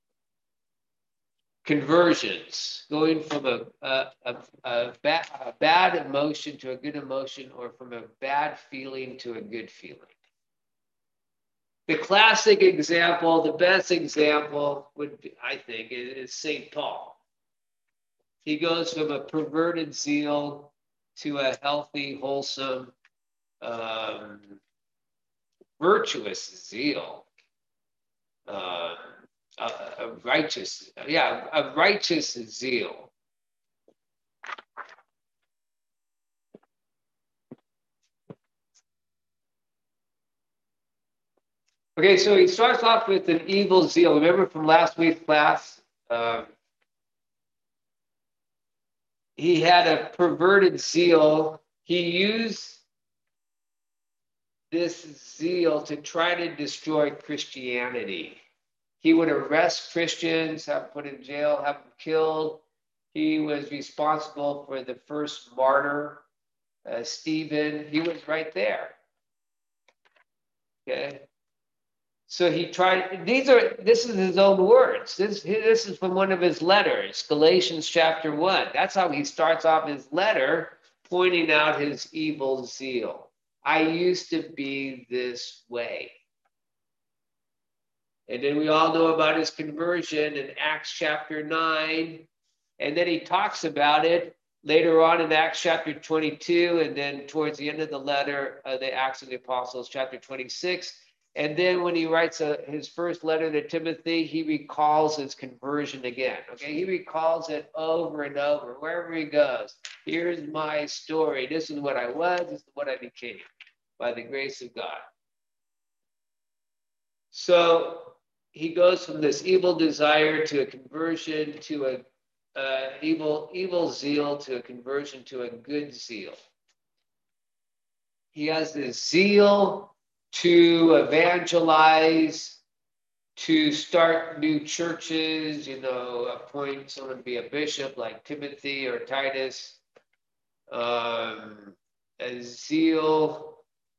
Conversions, going from a, a, a, a, ba- a bad emotion to a good emotion, or from a bad feeling to a good feeling. The classic example, the best example would be, I think, is, is Saint Paul. He goes from a perverted zeal to a healthy, wholesome, um, virtuous zeal. Uh, A, a righteous, yeah, a righteous zeal. Okay, so he starts off with an evil zeal. Remember from last week's class, um, he had a perverted zeal. He used this zeal to try to destroy Christianity. He would arrest Christians, have them put in jail, have them killed. He was responsible for the first martyr, uh, Stephen. He was right there. Okay. So he tried, these are, this is his own words. This, this is from one of his letters, Galatians chapter one. That's how he starts off his letter, pointing out his evil zeal. I used to be this way. And then we all know about his conversion in Acts chapter nine. And then he talks about it later on in Acts chapter twenty-two. And then towards the end of the letter, uh, the Acts of the Apostles, chapter twenty-six. And then when he writes a, his first letter to Timothy, he recalls his conversion again. Okay, he recalls it over and over, wherever he goes. Here's my story. This is what I was. This is what I became by the grace of God. So he goes from this evil desire to a conversion to a uh, evil evil zeal to a conversion to a good zeal. He has this zeal to evangelize, to start new churches, you know, appoint someone to be a bishop like Timothy or Titus. Um, a zeal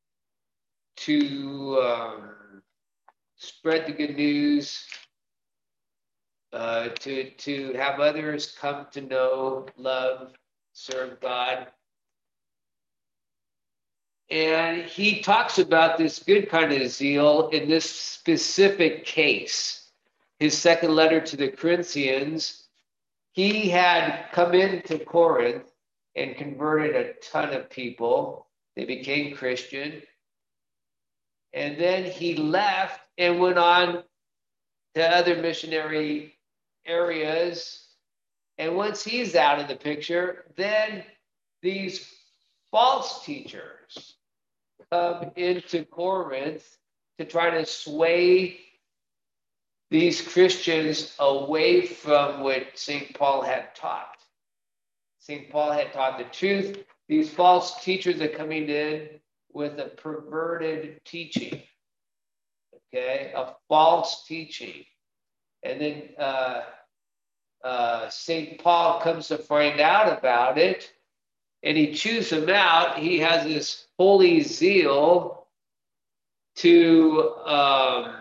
to um, spread the good news, uh, to, to have others come to know, love, serve God. And he talks about this good kind of zeal in this specific case. His second letter to the Corinthians, he had come into Corinth and converted a ton of people. They became Christian. And then he left and went on to other missionary areas. And once he's out of the picture, then these false teachers come into Corinth to try to sway these Christians away from what Saint Paul had taught. Saint Paul had taught the truth. These false teachers are coming in with a perverted teaching, okay, a false teaching. And then uh, uh, Saint Paul comes to find out about it, and he chews them out. He has this holy zeal to, um,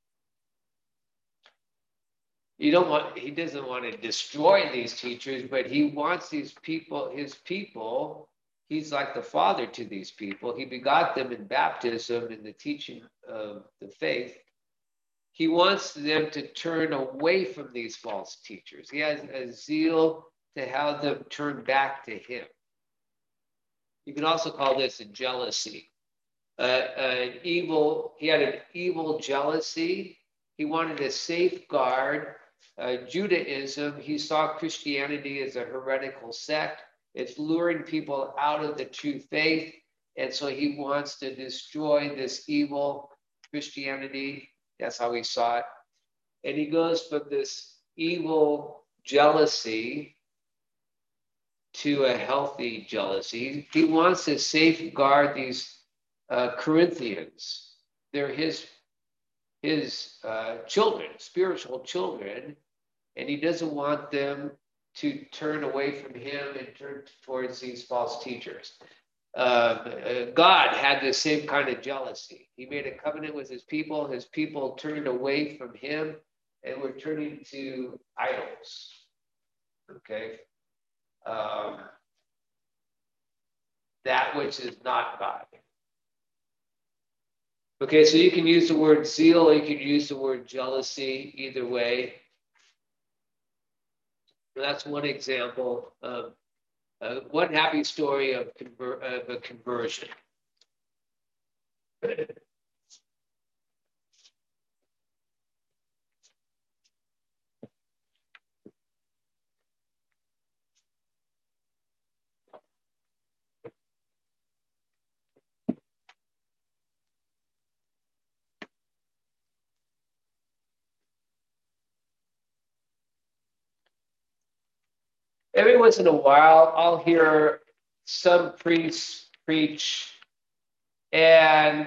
you don't want, he doesn't want to destroy these teachers, but he wants these people, his people, he's like the father to these people. He begot them in baptism and the teaching of the faith. He wants them to turn away from these false teachers. He has a zeal to have them turn back to him. You can also call this a jealousy. Uh, an evil, he had an evil jealousy. He wanted to safeguard uh, Judaism. He saw Christianity as a heretical sect. It's luring people out of the true faith. And so he wants to destroy this evil Christianity. That's how he saw it. And he goes from this evil jealousy to a healthy jealousy. He wants to safeguard these uh, Corinthians. They're his, his uh, children, spiritual children, and he doesn't want them to turn away from him and turn towards these false teachers. Uh, uh, God had the same kind of jealousy. He made a covenant with his people. His people turned away from him and were turning to idols. Okay. Um, that which is not God. Okay, so you can use the word zeal, or you can use the word jealousy, either way. That's one example of uh, one happy story of, conver of a conversion. Every once in a while, I'll hear some priests preach and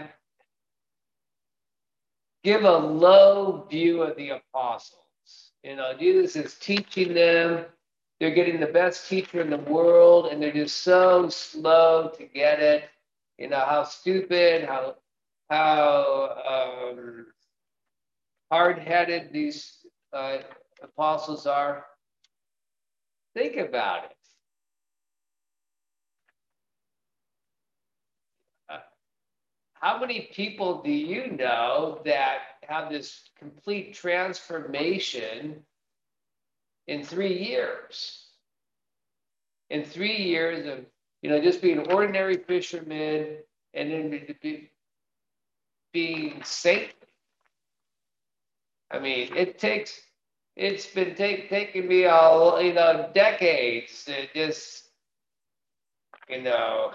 give a low view of the apostles. You know, Jesus is teaching them. They're getting the best teacher in the world, and they're just so slow to get it. You know, how stupid, how, how um, hard-headed these uh, apostles are. Think about it. Uh, how many people do you know that have this complete transformation in three years? In three years of, you know, just being ordinary fishermen and then be, being saintly. I mean, it takes, it's been take, taking me all, you know, decades to just, you know,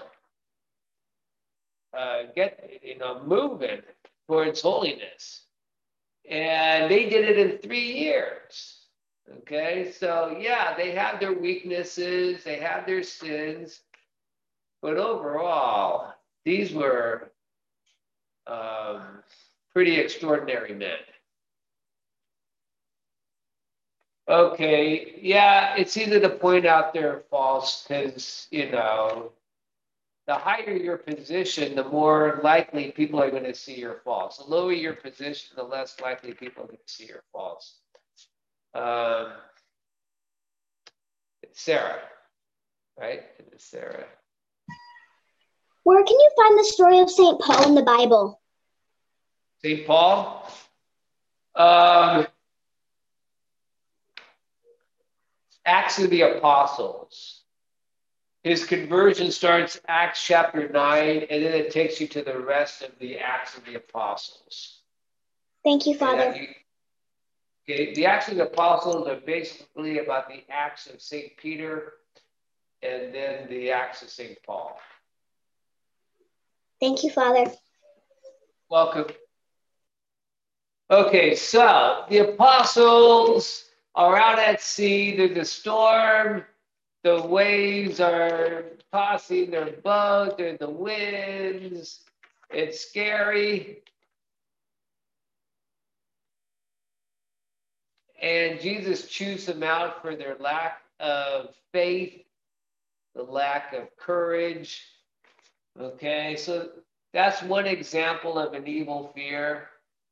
uh, get, you know, moving towards holiness. And they did it in three years. Okay, so yeah, they have their weaknesses, they have their sins, but overall, these were um, pretty extraordinary men. Okay, yeah, it's easy to point out they're false because, you know, the higher your position, the more likely people are going to see you're false. The lower your position, the less likely people are going to see you're false. Um, Sarah, right? It's Sarah. Where can you find the story of Saint Paul in the Bible? Saint Paul? Um, Acts of the Apostles. His conversion starts Acts chapter nine, and then it takes you to the rest of the Acts of the Apostles. Thank you, Father. You, okay, the Acts of the Apostles are basically about the Acts of Saint Peter and then the Acts of Saint Paul. Thank you, Father. Welcome. Okay, so the apostles are out at sea. There's a storm. The waves are tossing their boat. There's the winds. It's scary. And Jesus chews them out for their lack of faith, the lack of courage. Okay, so that's one example of an evil fear.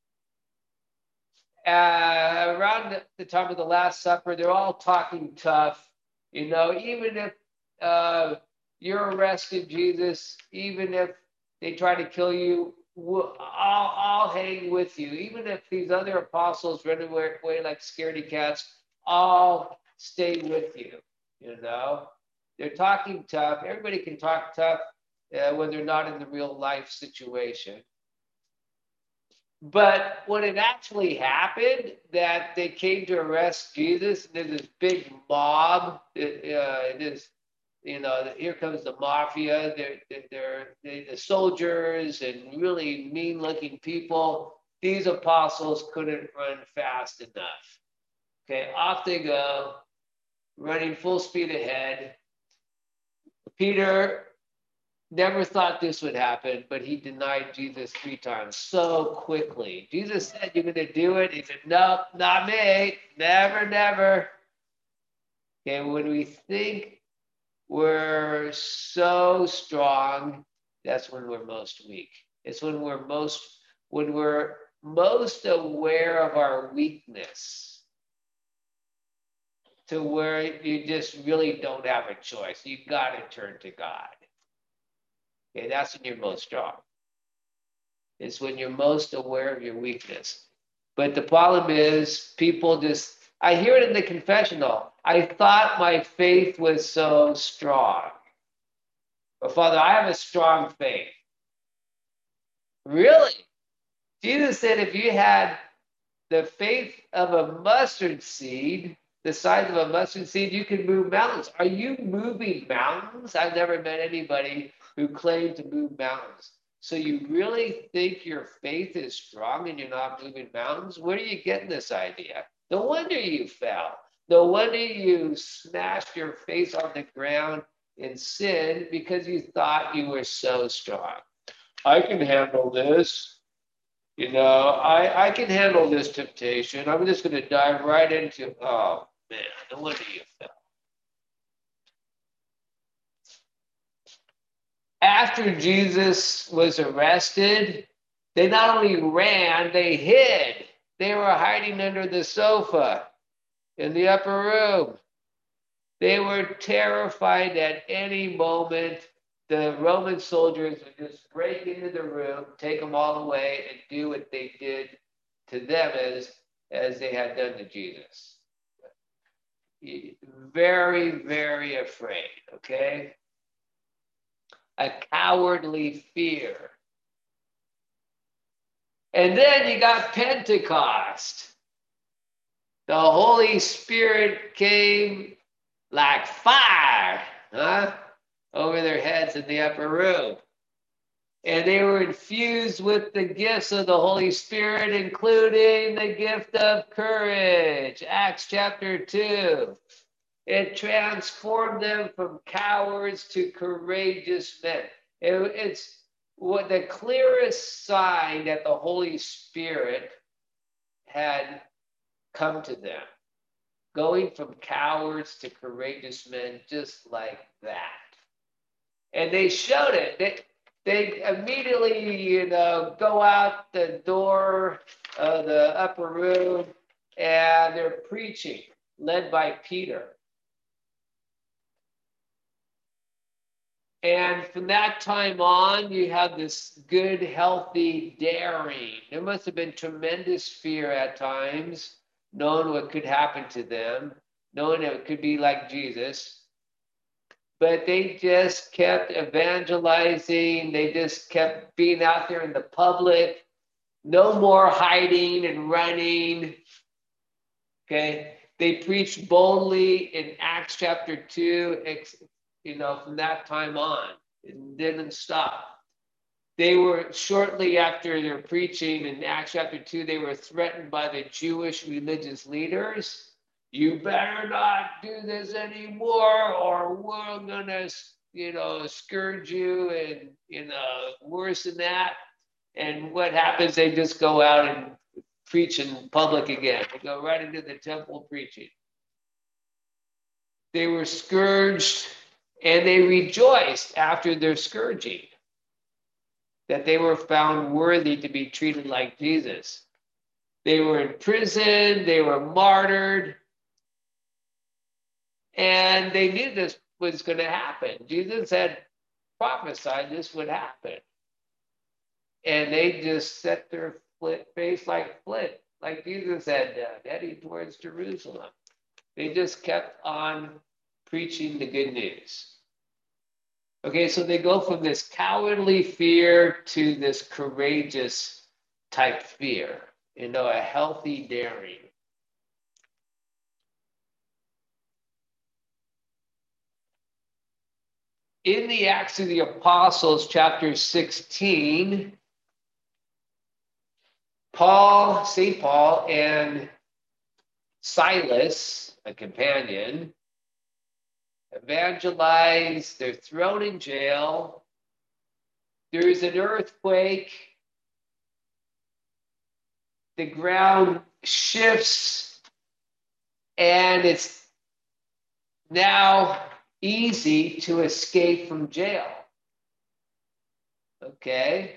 Uh, around the, the time of the Last Supper, they're all talking tough. You know, even if uh, you're arrested, Jesus, even if they try to kill you, we'll, I'll, I'll hang with you. Even if these other apostles run away, away like scaredy cats, I'll stay with you. You know, they're talking tough. Everybody can talk tough uh, when they're not in the real life situation. But when it actually happened, that they came to arrest Jesus, and there's this big mob, uh, it is, you know, here comes the mafia, they're, they're, they're the soldiers and really mean-looking people. These apostles couldn't run fast enough. Okay, off they go, running full speed ahead. Peter never thought this would happen, but he denied Jesus three times so quickly. Jesus said, "You're going to do it." He said, "No, not me. Never, never." Okay, when we think we're so strong, that's when we're most weak. It's when we're most, when we're most aware of our weakness, to where you just really don't have a choice. You got to turn to God. Okay, that's when you're most strong. It's when you're most aware of your weakness. But the problem is, people just, I hear it in the confessional. I thought my faith was so strong. But Father, I have a strong faith. Really? Jesus said if you had the faith of a mustard seed, the size of a mustard seed, you can move mountains. Are you moving mountains? I've never met anybody who claim to move mountains. So you really think your faith is strong and you're not moving mountains? Where are you getting this idea? No wonder you fell. No wonder you smashed your face on the ground in sin, because you thought you were so strong. I can handle this. You know, I, I can handle this temptation. I'm just going to dive right into, oh man, no wonder you fell. After Jesus was arrested, they not only ran, they hid. They were hiding under the sofa in the upper room. They were terrified at any moment the Roman soldiers would just break into the room, take them all away, and do what they did to them as, as they had done to Jesus. Very, very afraid, okay? A cowardly fear. And then you got Pentecost. The Holy Spirit came like fire, huh? Over their heads in the upper room. And they were infused with the gifts of the Holy Spirit, including the gift of courage. Acts chapter two. It transformed them from cowards to courageous men. It, it's what the clearest sign that the Holy Spirit had come to them. Going from cowards to courageous men, just like that. And they showed it. They, they immediately, you know, go out the door of the upper room and they're preaching, led by Peter. And from that time on, you have this good, healthy daring. There must have been tremendous fear at times, knowing what could happen to them, knowing it could be like Jesus. But they just kept evangelizing. They just kept being out there in the public. No more hiding and running. Okay. They preached boldly in Acts chapter two, you know, from that time on. It didn't stop. They were, shortly after their preaching in Acts chapter two, they were threatened by the Jewish religious leaders. You better not do this anymore, or we're gonna, you know, scourge you, and, you know, worse than that. And what happens? They just go out and preach in public again. They go right into the temple preaching. They were scourged, and they rejoiced after their scourging that they were found worthy to be treated like Jesus. They were in prison, they were martyred, and they knew this was going to happen. Jesus had prophesied this would happen. And they just set their face like flint, like Jesus had done, heading towards Jerusalem. They just kept on preaching the good news. Okay, so they go from this cowardly fear to this courageous type fear, you know, a healthy daring. In the Acts of the Apostles, chapter sixteen, Paul, Saint Paul, and Silas, a companion, evangelize. They're thrown in jail. There's an earthquake. The ground shifts, and it's now easy to escape from jail. Okay.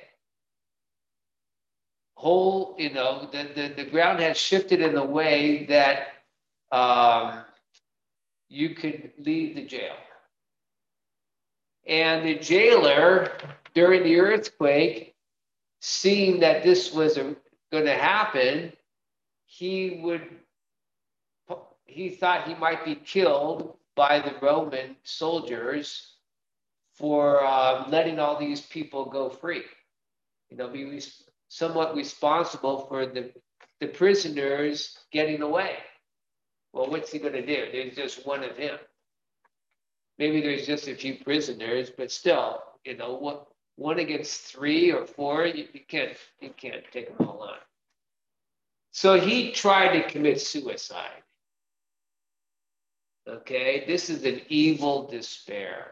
Whole, you know, the, the, the ground has shifted in a way that um, you could leave the jail. And the jailer, during the earthquake, seeing that this was going to happen, he would, he thought he might be killed by the Roman soldiers for um, letting all these people go free. You know, be res- somewhat responsible for the, the prisoners getting away. Well, what's he going to do? There's just one of him. Maybe there's just a few prisoners, but still, you know, what, one against three or four, you, you can't you can't take them all on. So he tried to commit suicide. Okay, this is an evil despair.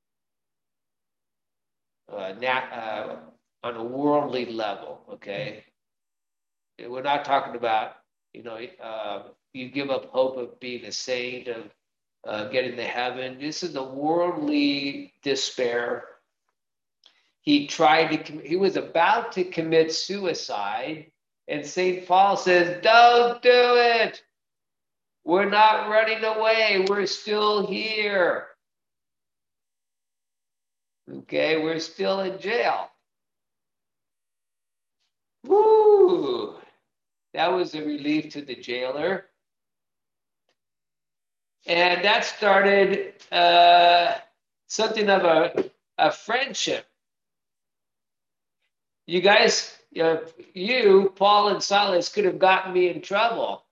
Uh, nat, uh, on a worldly level, okay? We're not talking about, you know, uh, you give up hope of being a saint, of uh, getting to heaven. This is a worldly despair. He tried to, he was about to commit suicide, and Saint Paul says, don't do it. We're not running away. We're still here. Okay, we're still in jail. Woo! That was a relief to the jailer. And that started uh, something of a, a friendship. You guys, you, know, you, Paul and Silas, could have gotten me in trouble.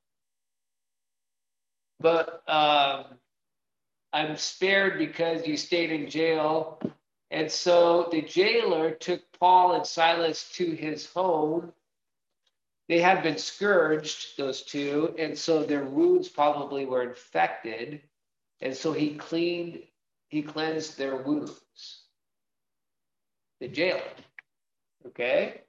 But um, I'm spared because you stayed in jail. And so the jailer took Paul and Silas to his home. They had been scourged, those two, and so their wounds probably were infected. And so he cleaned, he cleansed their wounds. The jailer, okay?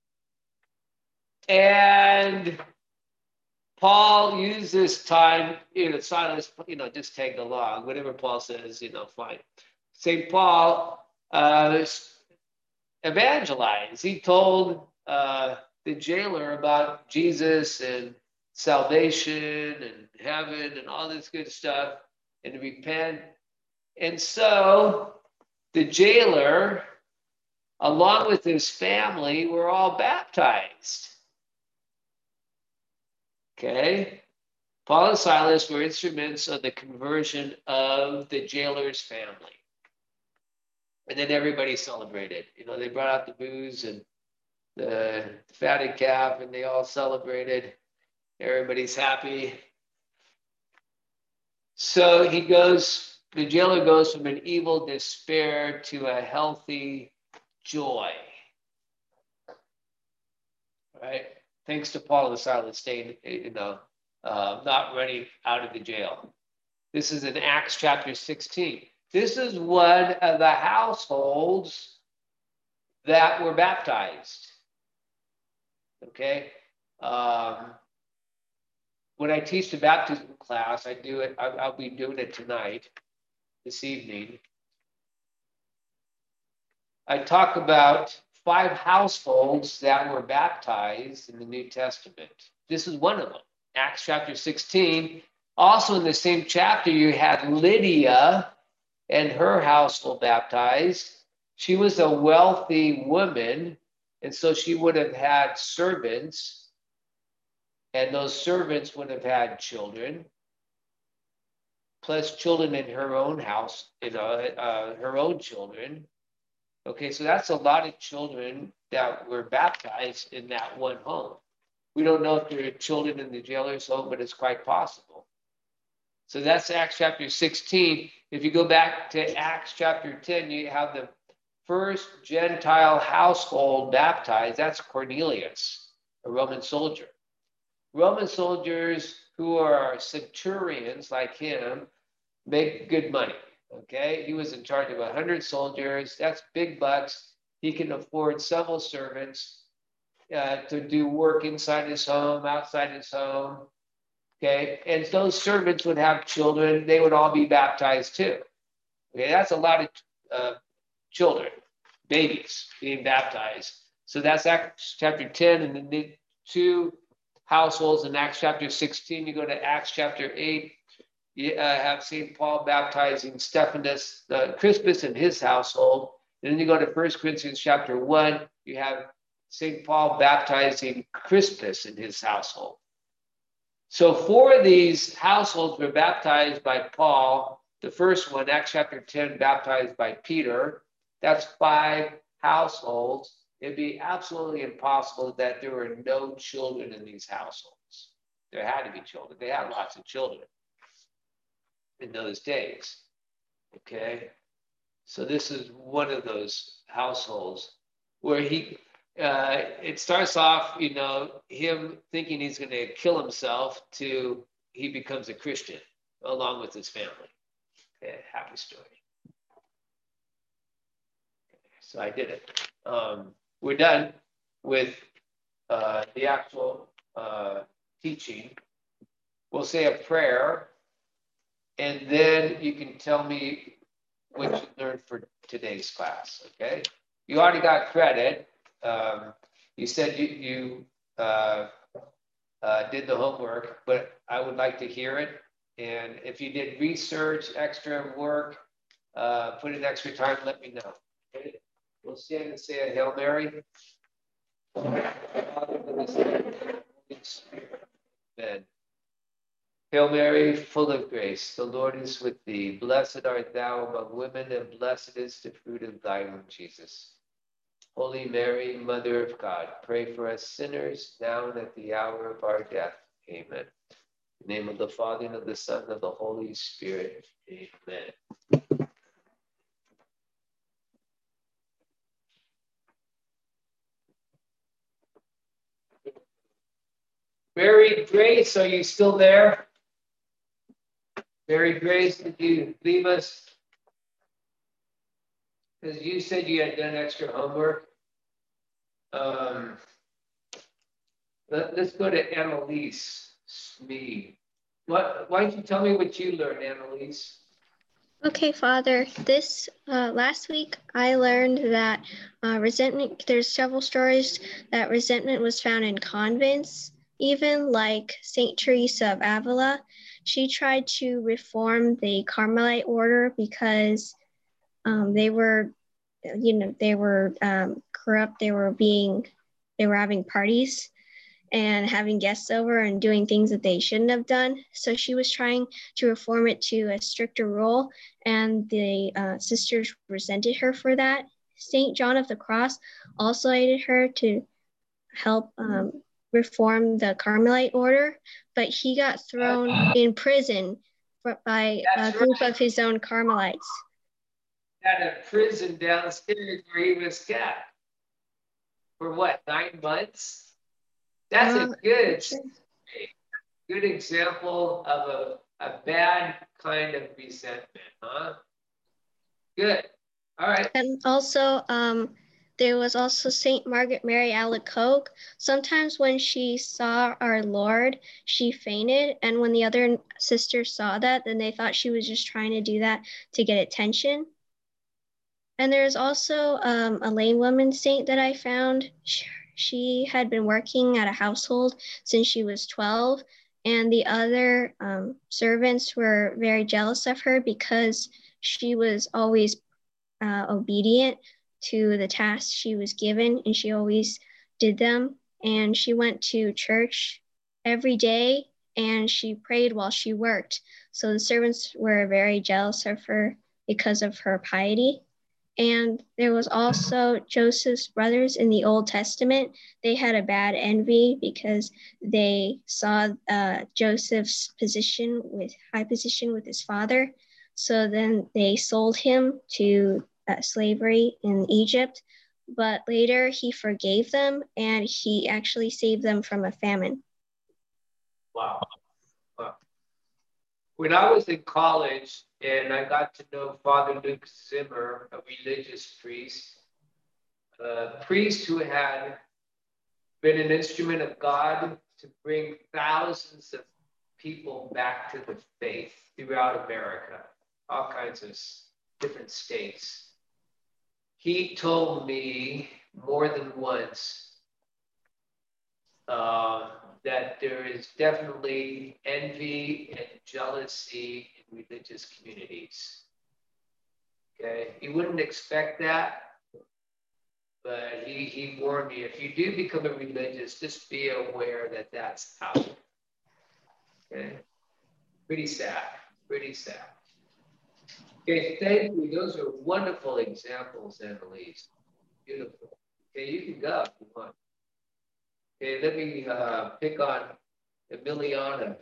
And Paul used this time, you know, Silas, you know, just tagged along. Whatever Paul says, you know, fine. Saint Paul uh, evangelized. He told uh, the jailer about Jesus and salvation and heaven and all this good stuff, and to repent. And so the jailer, along with his family, were all baptized. Okay? Paul and Silas were instruments of the conversion of the jailer's family. And then everybody celebrated. You know, they brought out the booze and the fatted calf, and they all celebrated. Everybody's happy. So he goes, the jailer goes from an evil despair to a healthy joy. Right? Thanks to Paul and Silas staying, you know, uh, not running out of the jail. This is in Acts chapter sixteen. This is one of the households that were baptized. Okay? Um, when I teach the baptism class, I do it, I'll, I'll be doing it tonight, this evening. I talk about five households that were baptized in the New Testament. This is one of them, Acts chapter sixteen. Also in the same chapter, you had Lydia and her household baptized. She was a wealthy woman, and so she would have had servants, and those servants would have had children, plus children in her own house, you know, uh, her own children. Okay, so that's a lot of children that were baptized in that one home. We don't know if there are children in the jailer's home, but it's quite possible. So that's Acts chapter sixteen. If you go back to Acts chapter ten, you have the first Gentile household baptized. That's Cornelius, a Roman soldier. Roman soldiers who are centurions like him make good money. Okay, he was in charge of one hundred soldiers. That's big bucks. He can afford several servants uh, to do work inside his home, outside his home. Okay, and those servants would have children. They would all be baptized too. Okay, that's a lot of uh, children, babies being baptized. So that's Acts chapter ten, and then the two households in Acts chapter sixteen. You go to Acts chapter eight. You uh, have Saint Paul baptizing Stephanus, uh, Crispus and his household. And then you go to First Corinthians chapter one, you have Saint Paul baptizing Crispus and his household. So four of these households were baptized by Paul. The first one, Acts chapter ten, baptized by Peter. That's five households. It'd be absolutely impossible that there were no children in these households. There had to be children. They had lots of children in those days. Okay, so this is one of those households where he uh it starts off, you know, him thinking he's going to kill himself, to he becomes a Christian along with his family. Okay, happy story. So I did it. Um we're done with uh the actual uh teaching. We'll say a prayer, and then you can tell me what you learned for today's class, okay? You already got credit. Um, you said you, you uh, uh, did the homework, but I would like to hear it. And if you did research, extra work, uh, put in extra time, let me know. Okay? We'll stand and say a Hail Mary. Father, for the Son, and the Holy Spirit. Amen. Hail Mary, full of grace, the Lord is with thee. Blessed art thou among women, and blessed is the fruit of thy womb, Jesus. Holy Mary, Mother of God, pray for us sinners, now and at the hour of our death. Amen. In the name of the Father, and of the Son, and of the Holy Spirit. Amen. Mary Grace, are you still there? Mary Grace, did you leave us? Because you said you had done extra homework. Um, let, let's go to Annalise Smee. What, why don't you tell me what you learned, Annalise? Okay, Father, this uh, last week I learned that uh, resentment, there's several stories that resentment was found in convents, even like Saint Teresa of Avila. She tried to reform the Carmelite order because um, they were, you know, they were um, corrupt. They were being, they were having parties and having guests over and doing things that they shouldn't have done. So she was trying to reform it to a stricter rule, and the uh, sisters resented her for that. Saint John of the Cross also aided her to help um, reform the Carmelite order, but he got thrown in prison for, by That's a group right. of his own Carmelites. At a prison downstairs where he was kept for what, nine months? That's Um, a good, good example of a, a bad kind of resentment, huh? Good. All right. And also, um, there was also Saint Margaret Mary Alacoque. Sometimes when she saw our Lord, she fainted. And when the other sisters saw that, then they thought she was just trying to do that to get attention. And there's also um, a lame woman saint that I found. She, she had been working at a household since she was twelve. And the other um, servants were very jealous of her because she was always uh, obedient to the tasks she was given, and she always did them. And she went to church every day, and she prayed while she worked. So the servants were very jealous of her because of her piety. And there was also Joseph's brothers in the Old Testament. They had a bad envy because they saw uh, Joseph's position with high position with his father. So then they sold him to uh, slavery in Egypt. But later he forgave them, and he actually saved them from a famine. Wow. Wow. When I was in college and I got to know Father Luke Zimmer, a religious priest, a priest who had been an instrument of God to bring thousands of people back to the faith throughout America, all kinds of different states. He told me more than once uh, that there is definitely envy and jealousy in religious communities. Okay, you wouldn't expect that, but he, he warned me, if you do become a religious, just be aware that that's out. Okay, pretty sad, pretty sad. Okay, thank you. Those are wonderful examples, Annalise. Beautiful. Okay, you can go if you want. Okay, let me uh, pick on Emiliana.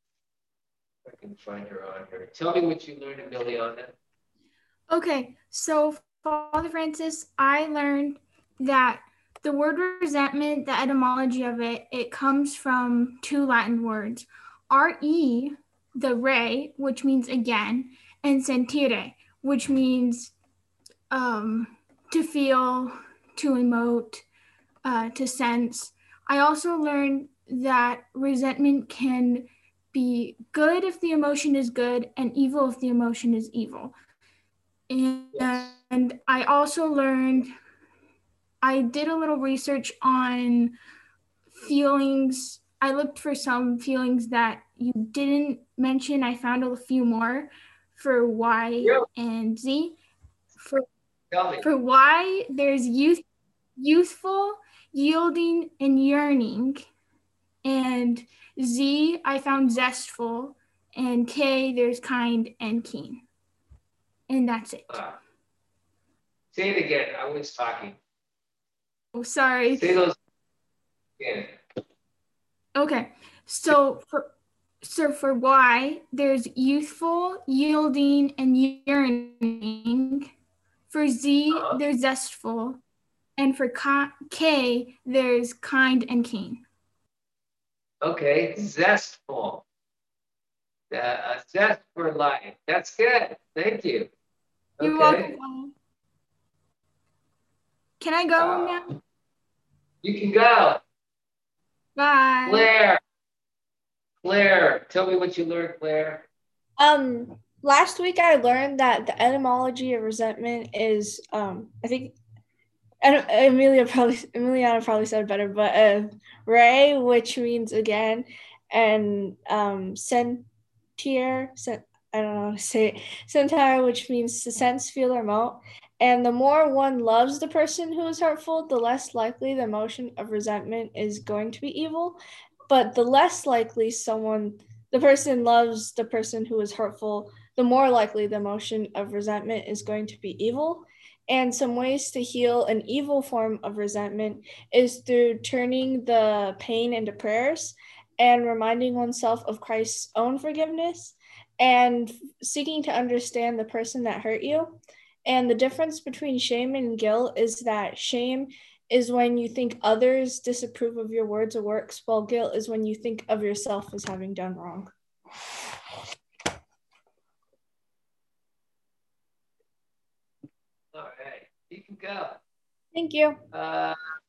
If I can find her on here. Tell me what you learned, Emiliana. Okay, so Father Francis, I learned that the word resentment, the etymology of it, it comes from two Latin words. R-E, the re, which means again, and sentire, which means um, to feel, to emote, uh, to sense. I also learned that resentment can be good if the emotion is good and evil if the emotion is evil. And, yes. and I also learned, I did a little research on feelings. I looked for some feelings that you didn't mention. I found a few more for Y yeah. and Z. For, for Y, there's youth, youthful, yielding, and yearning. And Z, I found zestful. And K, there's kind and keen. And that's it. Uh, say it again. I was talking. Oh, sorry. Say those again. Okay. So for so for Y, there's youthful, yielding, and yearning. For Z, uh-huh. there's zestful. And for K, there's kind and keen. Okay, zestful. Uh, a zest for life. That's good. Thank you. You're okay. welcome. Can I go uh, now? You can go. Bye. Claire. Claire, tell me what you learned, Claire. Um, last week I learned that the etymology of resentment is, um, I think, Amelia probably, Emiliana probably said it better, but uh, re, which means again, and um, sentire, I don't know how to say it, sentire, which means to sense, feel, or emote. And the more one loves the person who is hurtful, the less likely the emotion of resentment is going to be evil. But the less likely someone, the person loves the person who is hurtful, the more likely the emotion of resentment is going to be evil. And some ways to heal an evil form of resentment is through turning the pain into prayers and reminding oneself of Christ's own forgiveness and seeking to understand the person that hurt you. And the difference between shame and guilt is that shame is when you think others disapprove of your words or works, while guilt is when you think of yourself as having done wrong. All right, you can go. Thank you. Uh,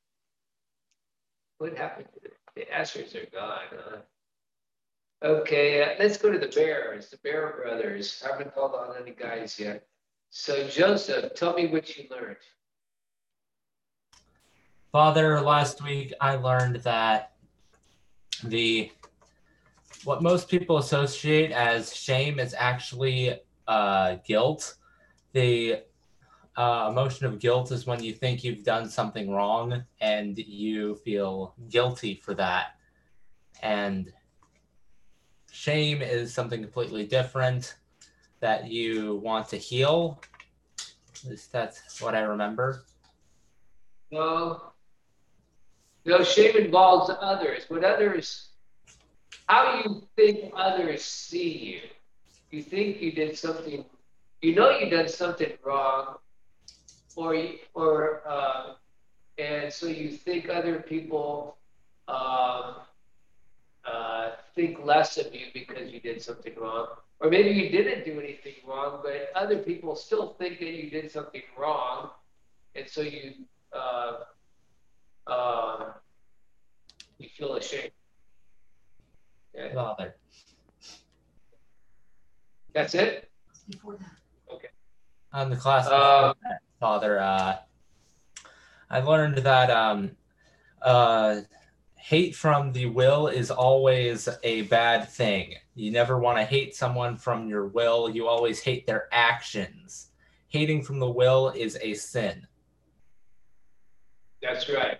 what happened to the, the Ashers are gone, huh? Okay, uh, let's go to the Bears, the Bear brothers. I haven't called on any guys yet. So Joseph, tell me what you learned. Father, last week I learned that the what most people associate as shame is actually uh, guilt. The uh, emotion of guilt is when you think you've done something wrong and you feel guilty for that. And shame is something completely different that you want to heal. At least that's what I remember. No. No, shame involves others. What others, how you think others see you. You think you did something, you know you done something wrong, or, or uh, and so you think other people um, uh, think less of you because you did something wrong. Or maybe you didn't do anything wrong, but other people still think that you did something wrong. And so you uh, uh, you feel ashamed. Okay. Father. That's it? Okay. On the class, Uh, Father, uh, I learned that um, uh, hate from the will is always a bad thing. You never want to hate someone from your will. You always hate their actions. Hating from the will is a sin. That's right.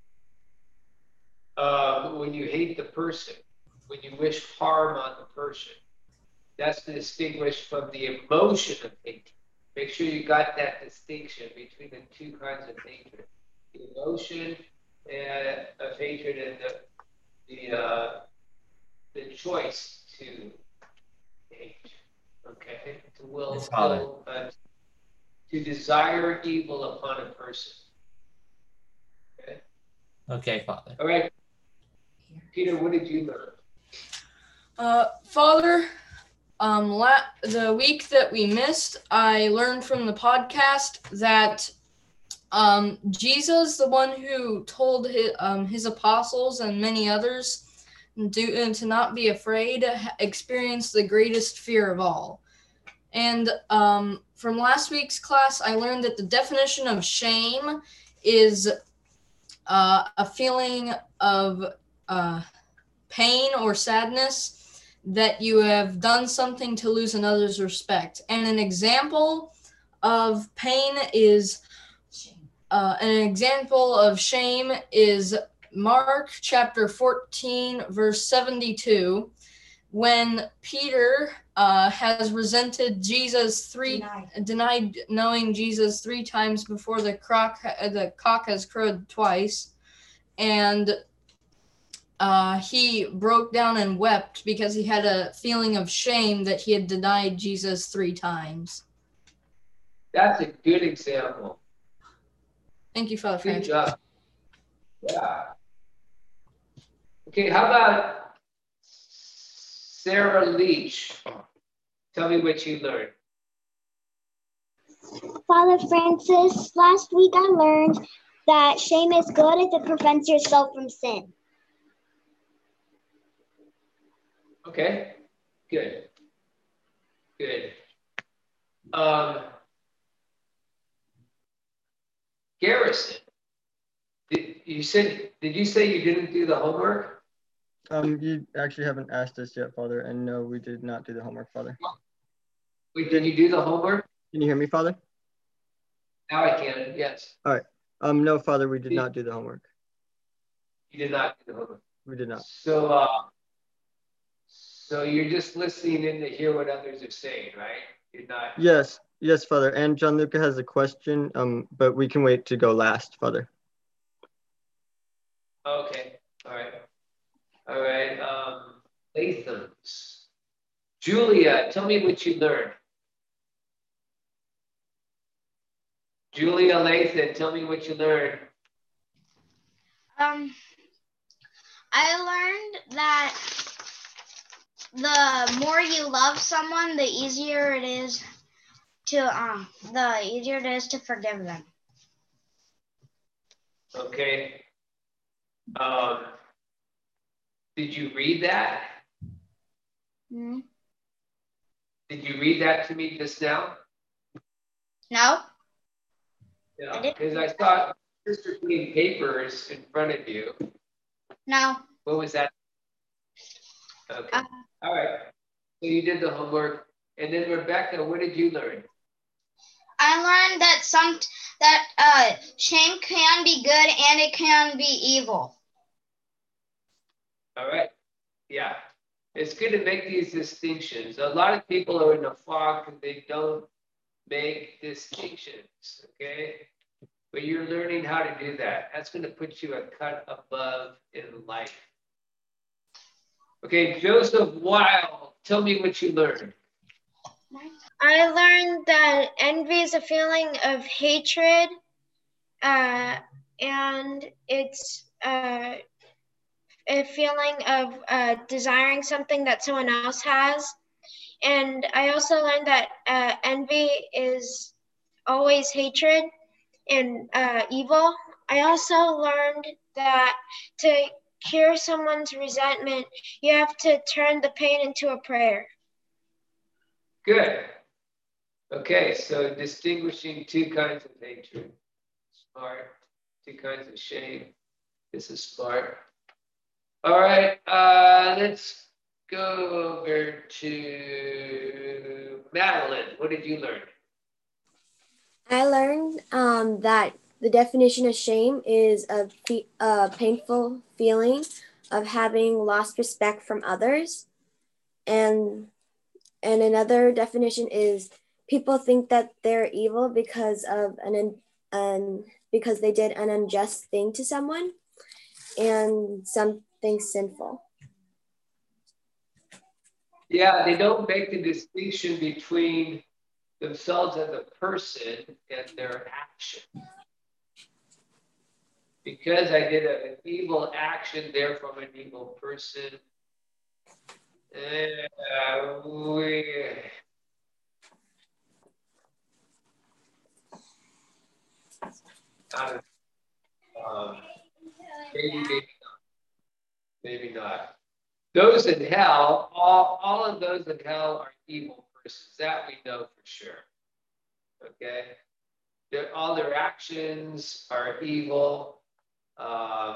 Uh, when you hate the person, when you wish harm on the person, that's distinguished from the emotion of hatred. Make sure you got that distinction between the two kinds of hatred. The emotion and, of hatred and the the, uh, the choice to hate. Okay? To will, Yes, Father. will uh, to desire evil upon a person. Okay? Okay, Father. All right. Peter, what did you learn? Uh, Father, um, la- the week that we missed, I learned from the podcast that um, Jesus, the one who told his, um, his apostles and many others do, and to not be afraid, experienced the greatest fear of all. And um, from last week's class, I learned that the definition of shame is uh, a feeling of uh, pain or sadness that you have done something to lose another's respect. And an example of pain is, uh, an example of shame is Mark chapter fourteen, verse seventy-two, when Peter uh, has resented Jesus three, denied. denied knowing Jesus three times before the cock, the cock has crowed twice. And Uh, he broke down and wept because he had a feeling of shame that he had denied Jesus three times. That's a good example. Thank you, Father Good Francis. job. Yeah. Okay, how about Sarah Leach? Tell me what you learned. Father Francis, last week I learned that shame is good if it prevents yourself from sin. Okay, good, good. Um, Garrison, did you said? Did you say you didn't do the homework? Um, you actually haven't asked us yet, Father, and no, we did not do the homework, Father. Wait, did you do the homework? Can you hear me, Father? Now I can, yes. All right. Um, no, Father, we did not do the homework. You did not do the homework. We did not. So, uh, so you're just listening in to hear what others are saying, right? You're not. Yes, yes, Father. And Gianluca has a question, um, but we can wait to go last, Father. Okay. All right. All right. Um, Latham's. Julia, tell me what you learned. Julia Lathan, tell me what you learned. Um, I learned that the more you love someone, the easier it is to um, the easier it is to forgive them. Okay. Um, did you read that? Hmm? Did you read that to me just now? No. Yeah, because I saw Sister putting papers in front of you. No. What was that? Okay. Uh, All right. So you did the homework. And then Rebecca, what did you learn? I learned that some that uh, shame can be good and it can be evil. All right. Yeah. It's good to make these distinctions. A lot of people are in a fog because they don't make distinctions, okay? But you're learning how to do that. That's going to put you a cut above in life. Okay, Joseph Weil, tell me what you learned. I learned that envy is a feeling of hatred, uh, and it's uh, a feeling of uh, desiring something that someone else has. And I also learned that uh, envy is always hatred and uh, evil. I also learned that to cure someone's resentment, you have to turn the pain into a prayer. Good. Okay, so distinguishing two kinds of hatred. Smart. Two kinds of shame. This is smart. All right, uh, let's go over to Madeline. What did you learn? I learned um, that the definition of shame is a, fe- a painful feeling of having lost respect from others. And, and another definition is people think that they're evil because of an, an because they did an unjust thing to someone and something sinful. Yeah, they don't make the distinction between themselves as a person and their action. Because I did a, an evil action, therefore I'm an evil person. Uh, we, uh, um, maybe, maybe not. Maybe not. Those in hell, all, all of those in hell are evil persons. That we know for sure. Okay? They're, all their actions are evil. Um,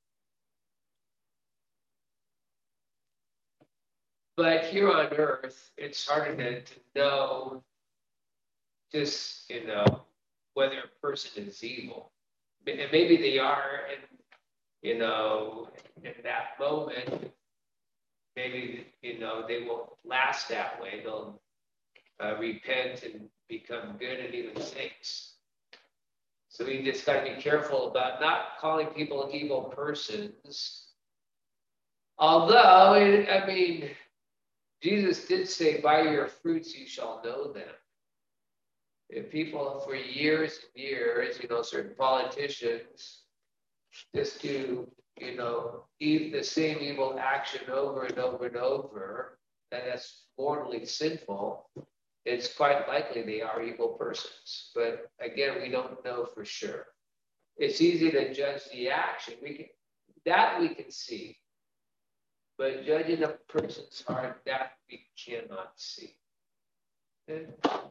but here on earth, it's harder to, to know just, you know, whether a person is evil. And maybe they are, and, you know, in that moment, maybe, you know, they won't last that way. They'll uh, repent and become good and even saints. So we just got to be careful about not calling people evil persons. Although, it, I mean, Jesus did say, by your fruits you shall know them. If people for years and years, you know, certain politicians just do, you know, eat the same evil action over and over and over, and that's mortally sinful, it's quite likely they are evil persons. But again, we don't know for sure. It's easy to judge the action. We can, that we can see. But judging a person's heart, that we cannot see. Okay.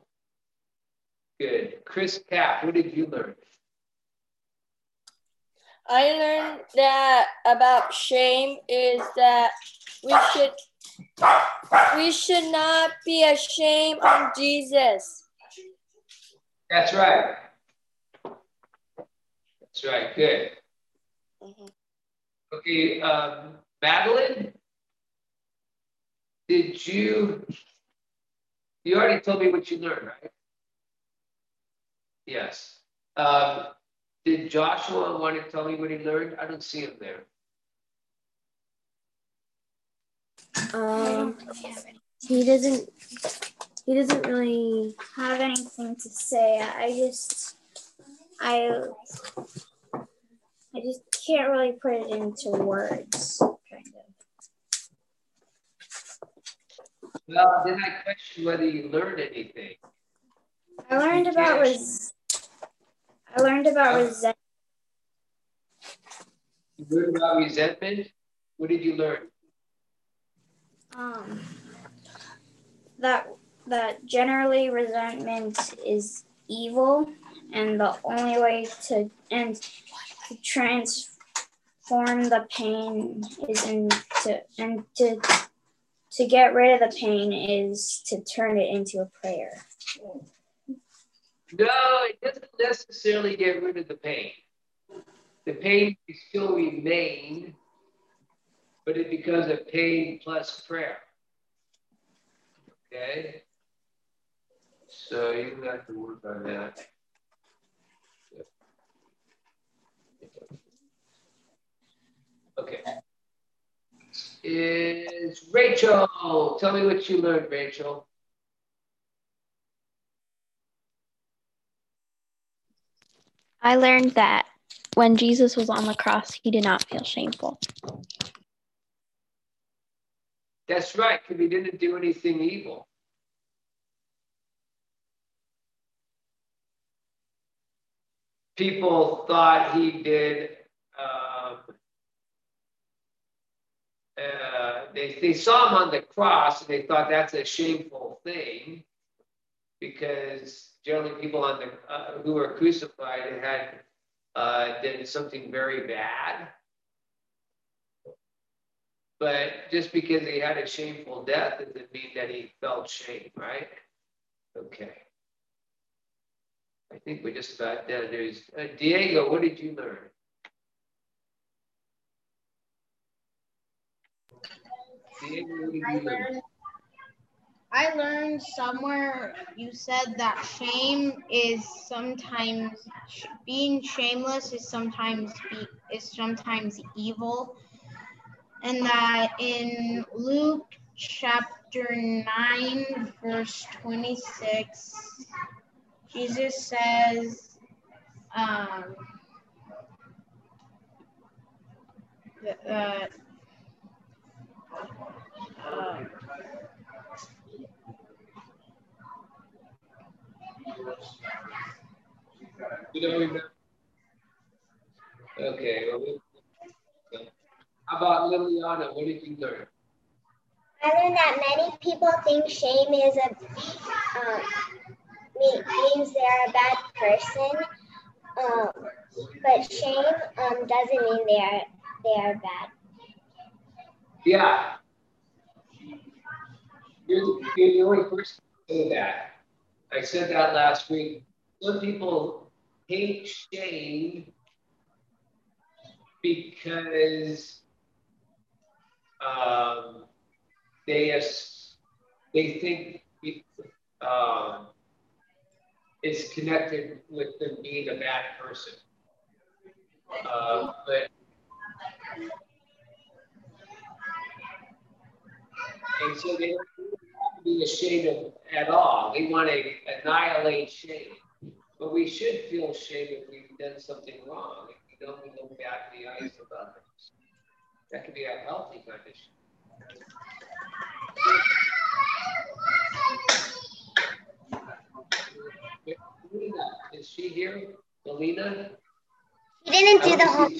Good. Chris Cap, what did you learn? I learned that about shame is that we should We should not be ashamed of Jesus. That's right. That's right. Good. Mm-hmm. Okay, um, Madeline, did you, you already told me what you learned, right? Yes. Um, did Joshua want to tell me what he learned? I don't see him there. Um, he doesn't. He doesn't really have anything to say. I just, I, I just can't really put it into words. Kind of. Well, then I question whether you learned anything. I learned about res. I learned about Huh? resentment. You learned about resentment? What did you learn? Um, that that generally resentment is evil, and the only way to and to transform the pain is into and to to get rid of the pain is to turn it into a prayer. No, it doesn't necessarily get rid of the pain. The pain will still remain, but it becomes a pain plus prayer. Okay? So you have to work on that. Okay. Is Rachel. Tell me what you learned, Rachel. I learned that when Jesus was on the cross, he did not feel shameful. That's right, because he didn't do anything evil. People thought he did, um, uh, they, they saw him on the cross and they thought that's a shameful thing because generally people on the uh, who were crucified had uh, did something very bad. But just because he had a shameful death doesn't mean that he felt shame, right? Okay. I think we're just about done. There's uh, Diego, what did you learn? Diego, what did you I learn? learned, I learned somewhere you said that shame is sometimes sh- being shameless is sometimes be, is sometimes evil, and that in Luke chapter nine verse twenty-six, Jesus says, um, that. Uh, You don't remember? Okay. Well, we- how about Liliana? What did you learn? I learned that many people think shame is a uh, means they're a bad person, um, but shame um, doesn't mean they are they are bad. Yeah. You're the, you're the only person to say that. I said that last week. Some people hate shame because um, they they think it, um, it's connected with them being a bad person. Uh, but and so they don't have to be ashamed of at all. They want to annihilate shame. But we should feel shame if we've done something wrong. If we don't look back in the eyes of others. That could be a healthy condition. Melina, is she here? Melina? He didn't do the homework.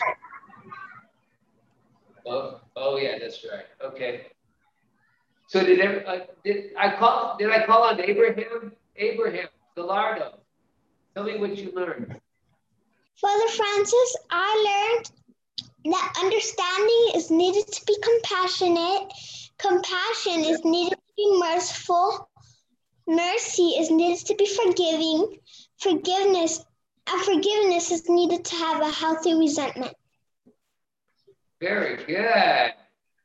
Oh, oh yeah, that's right. Okay. So did I, uh, did I call? Did I call on Abraham? Abraham, Gallardo. Tell me what you learned. Father Francis, I learned that understanding is needed to be compassionate. Compassion is needed to be merciful. Mercy is needed to be forgiving. Forgiveness and forgiveness is needed to have a healthy resentment. Very good.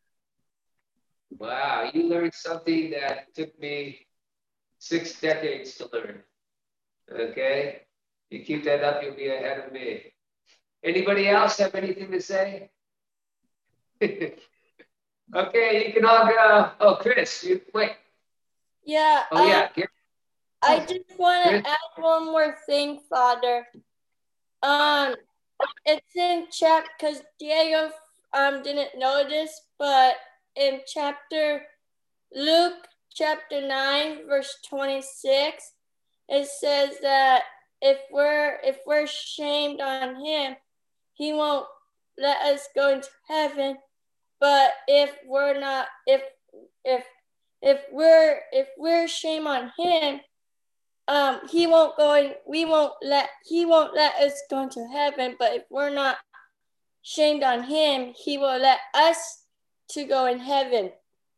Wow, you learned something that took me six decades to learn. Okay? You keep that up, you'll be ahead of me. Anybody else have anything to say? Okay, you can all go. Oh, Chris, you wait. Yeah. Oh, um, yeah. Get, I just want Chris? to add one more thing, Father. Um, it's in chapter, because Diego um didn't know this, but in chapter Luke chapter nine, verse twenty-six, it says that if we're if we're shamed on him, he won't let us go into heaven. But if we're not, if if if we're if we're shame on him, um, he won't go in, we won't let he won't let us go into heaven. But if we're not shamed on him, he will let us to go in heaven.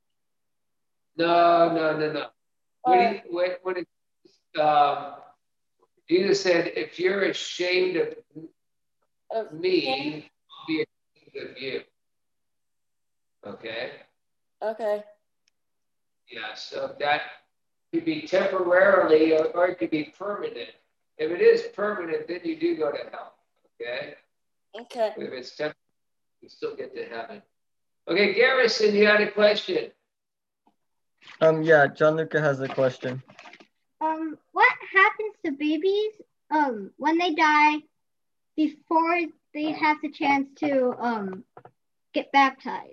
No, no, no, no. What do you, what, what it, um, Jesus said, if you're ashamed of, of me, I'll be ashamed of you. Okay? Okay. Yeah, so that could be temporarily or, or it could be permanent. If it is permanent, then you do go to hell. Okay? Okay. If it's temporary, you still get to heaven. Okay, Garrison, you had a question. Um, yeah, John Luca has a question. Um, what happens to babies um when they die before they have the chance to um get baptized?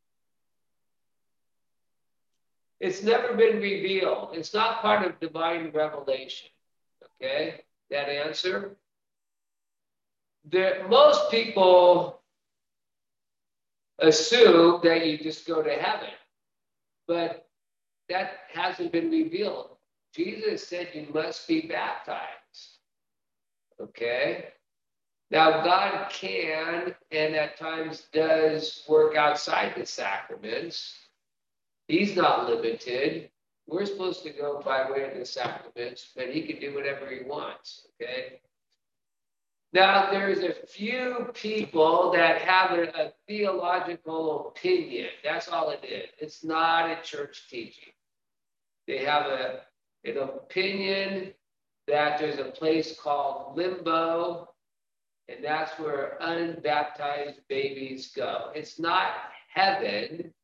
It's never been revealed. It's not part of divine revelation. Okay, that answer. There, most people assume that you just go to heaven, but that hasn't been revealed. Jesus said you must be baptized. Okay? Now, God can and at times does work outside the sacraments. He's not limited. We're supposed to go by way of the sacraments, but he can do whatever he wants. Okay? Now, there's a few people that have a, a theological opinion. That's all it is. It's not a church teaching. They have a, an opinion that there's a place called limbo, and that's where unbaptized babies go. It's not heaven,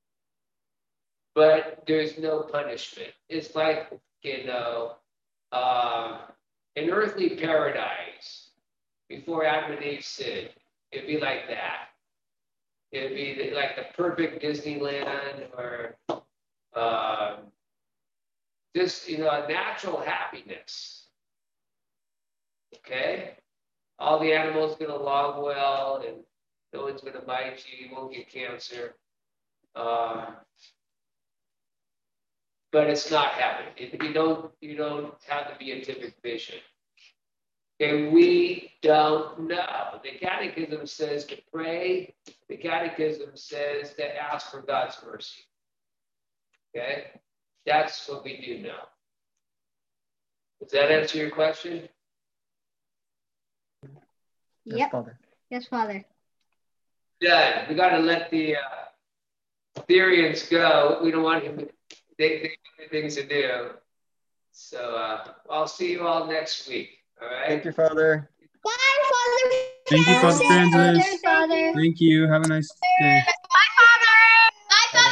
but there's no punishment. It's like, you know, uh, an earthly paradise before Adam and Eve sinned. It'd be like that. It'd be like the perfect Disneyland or um, just, you know, a natural happiness. Okay? All the animals get along well and no one's going to bite you. You won't get cancer. Um, but it's not heaven. It, you don't, you don't have the beatific vision. Okay, we don't know. The Catechism says to pray. The Catechism says to ask for God's mercy. Okay? That's what we do know. Does that answer your question? Yes, yep. Father. Yes, Father. Yeah, we got to let the uh, Therians go. We don't want him to, they, they have things to do. So uh, I'll see you all next week. All right. Thank you, Father. Bye, Father. Thank you, Father Francis. Father. Thank you. Have a nice day. Bye,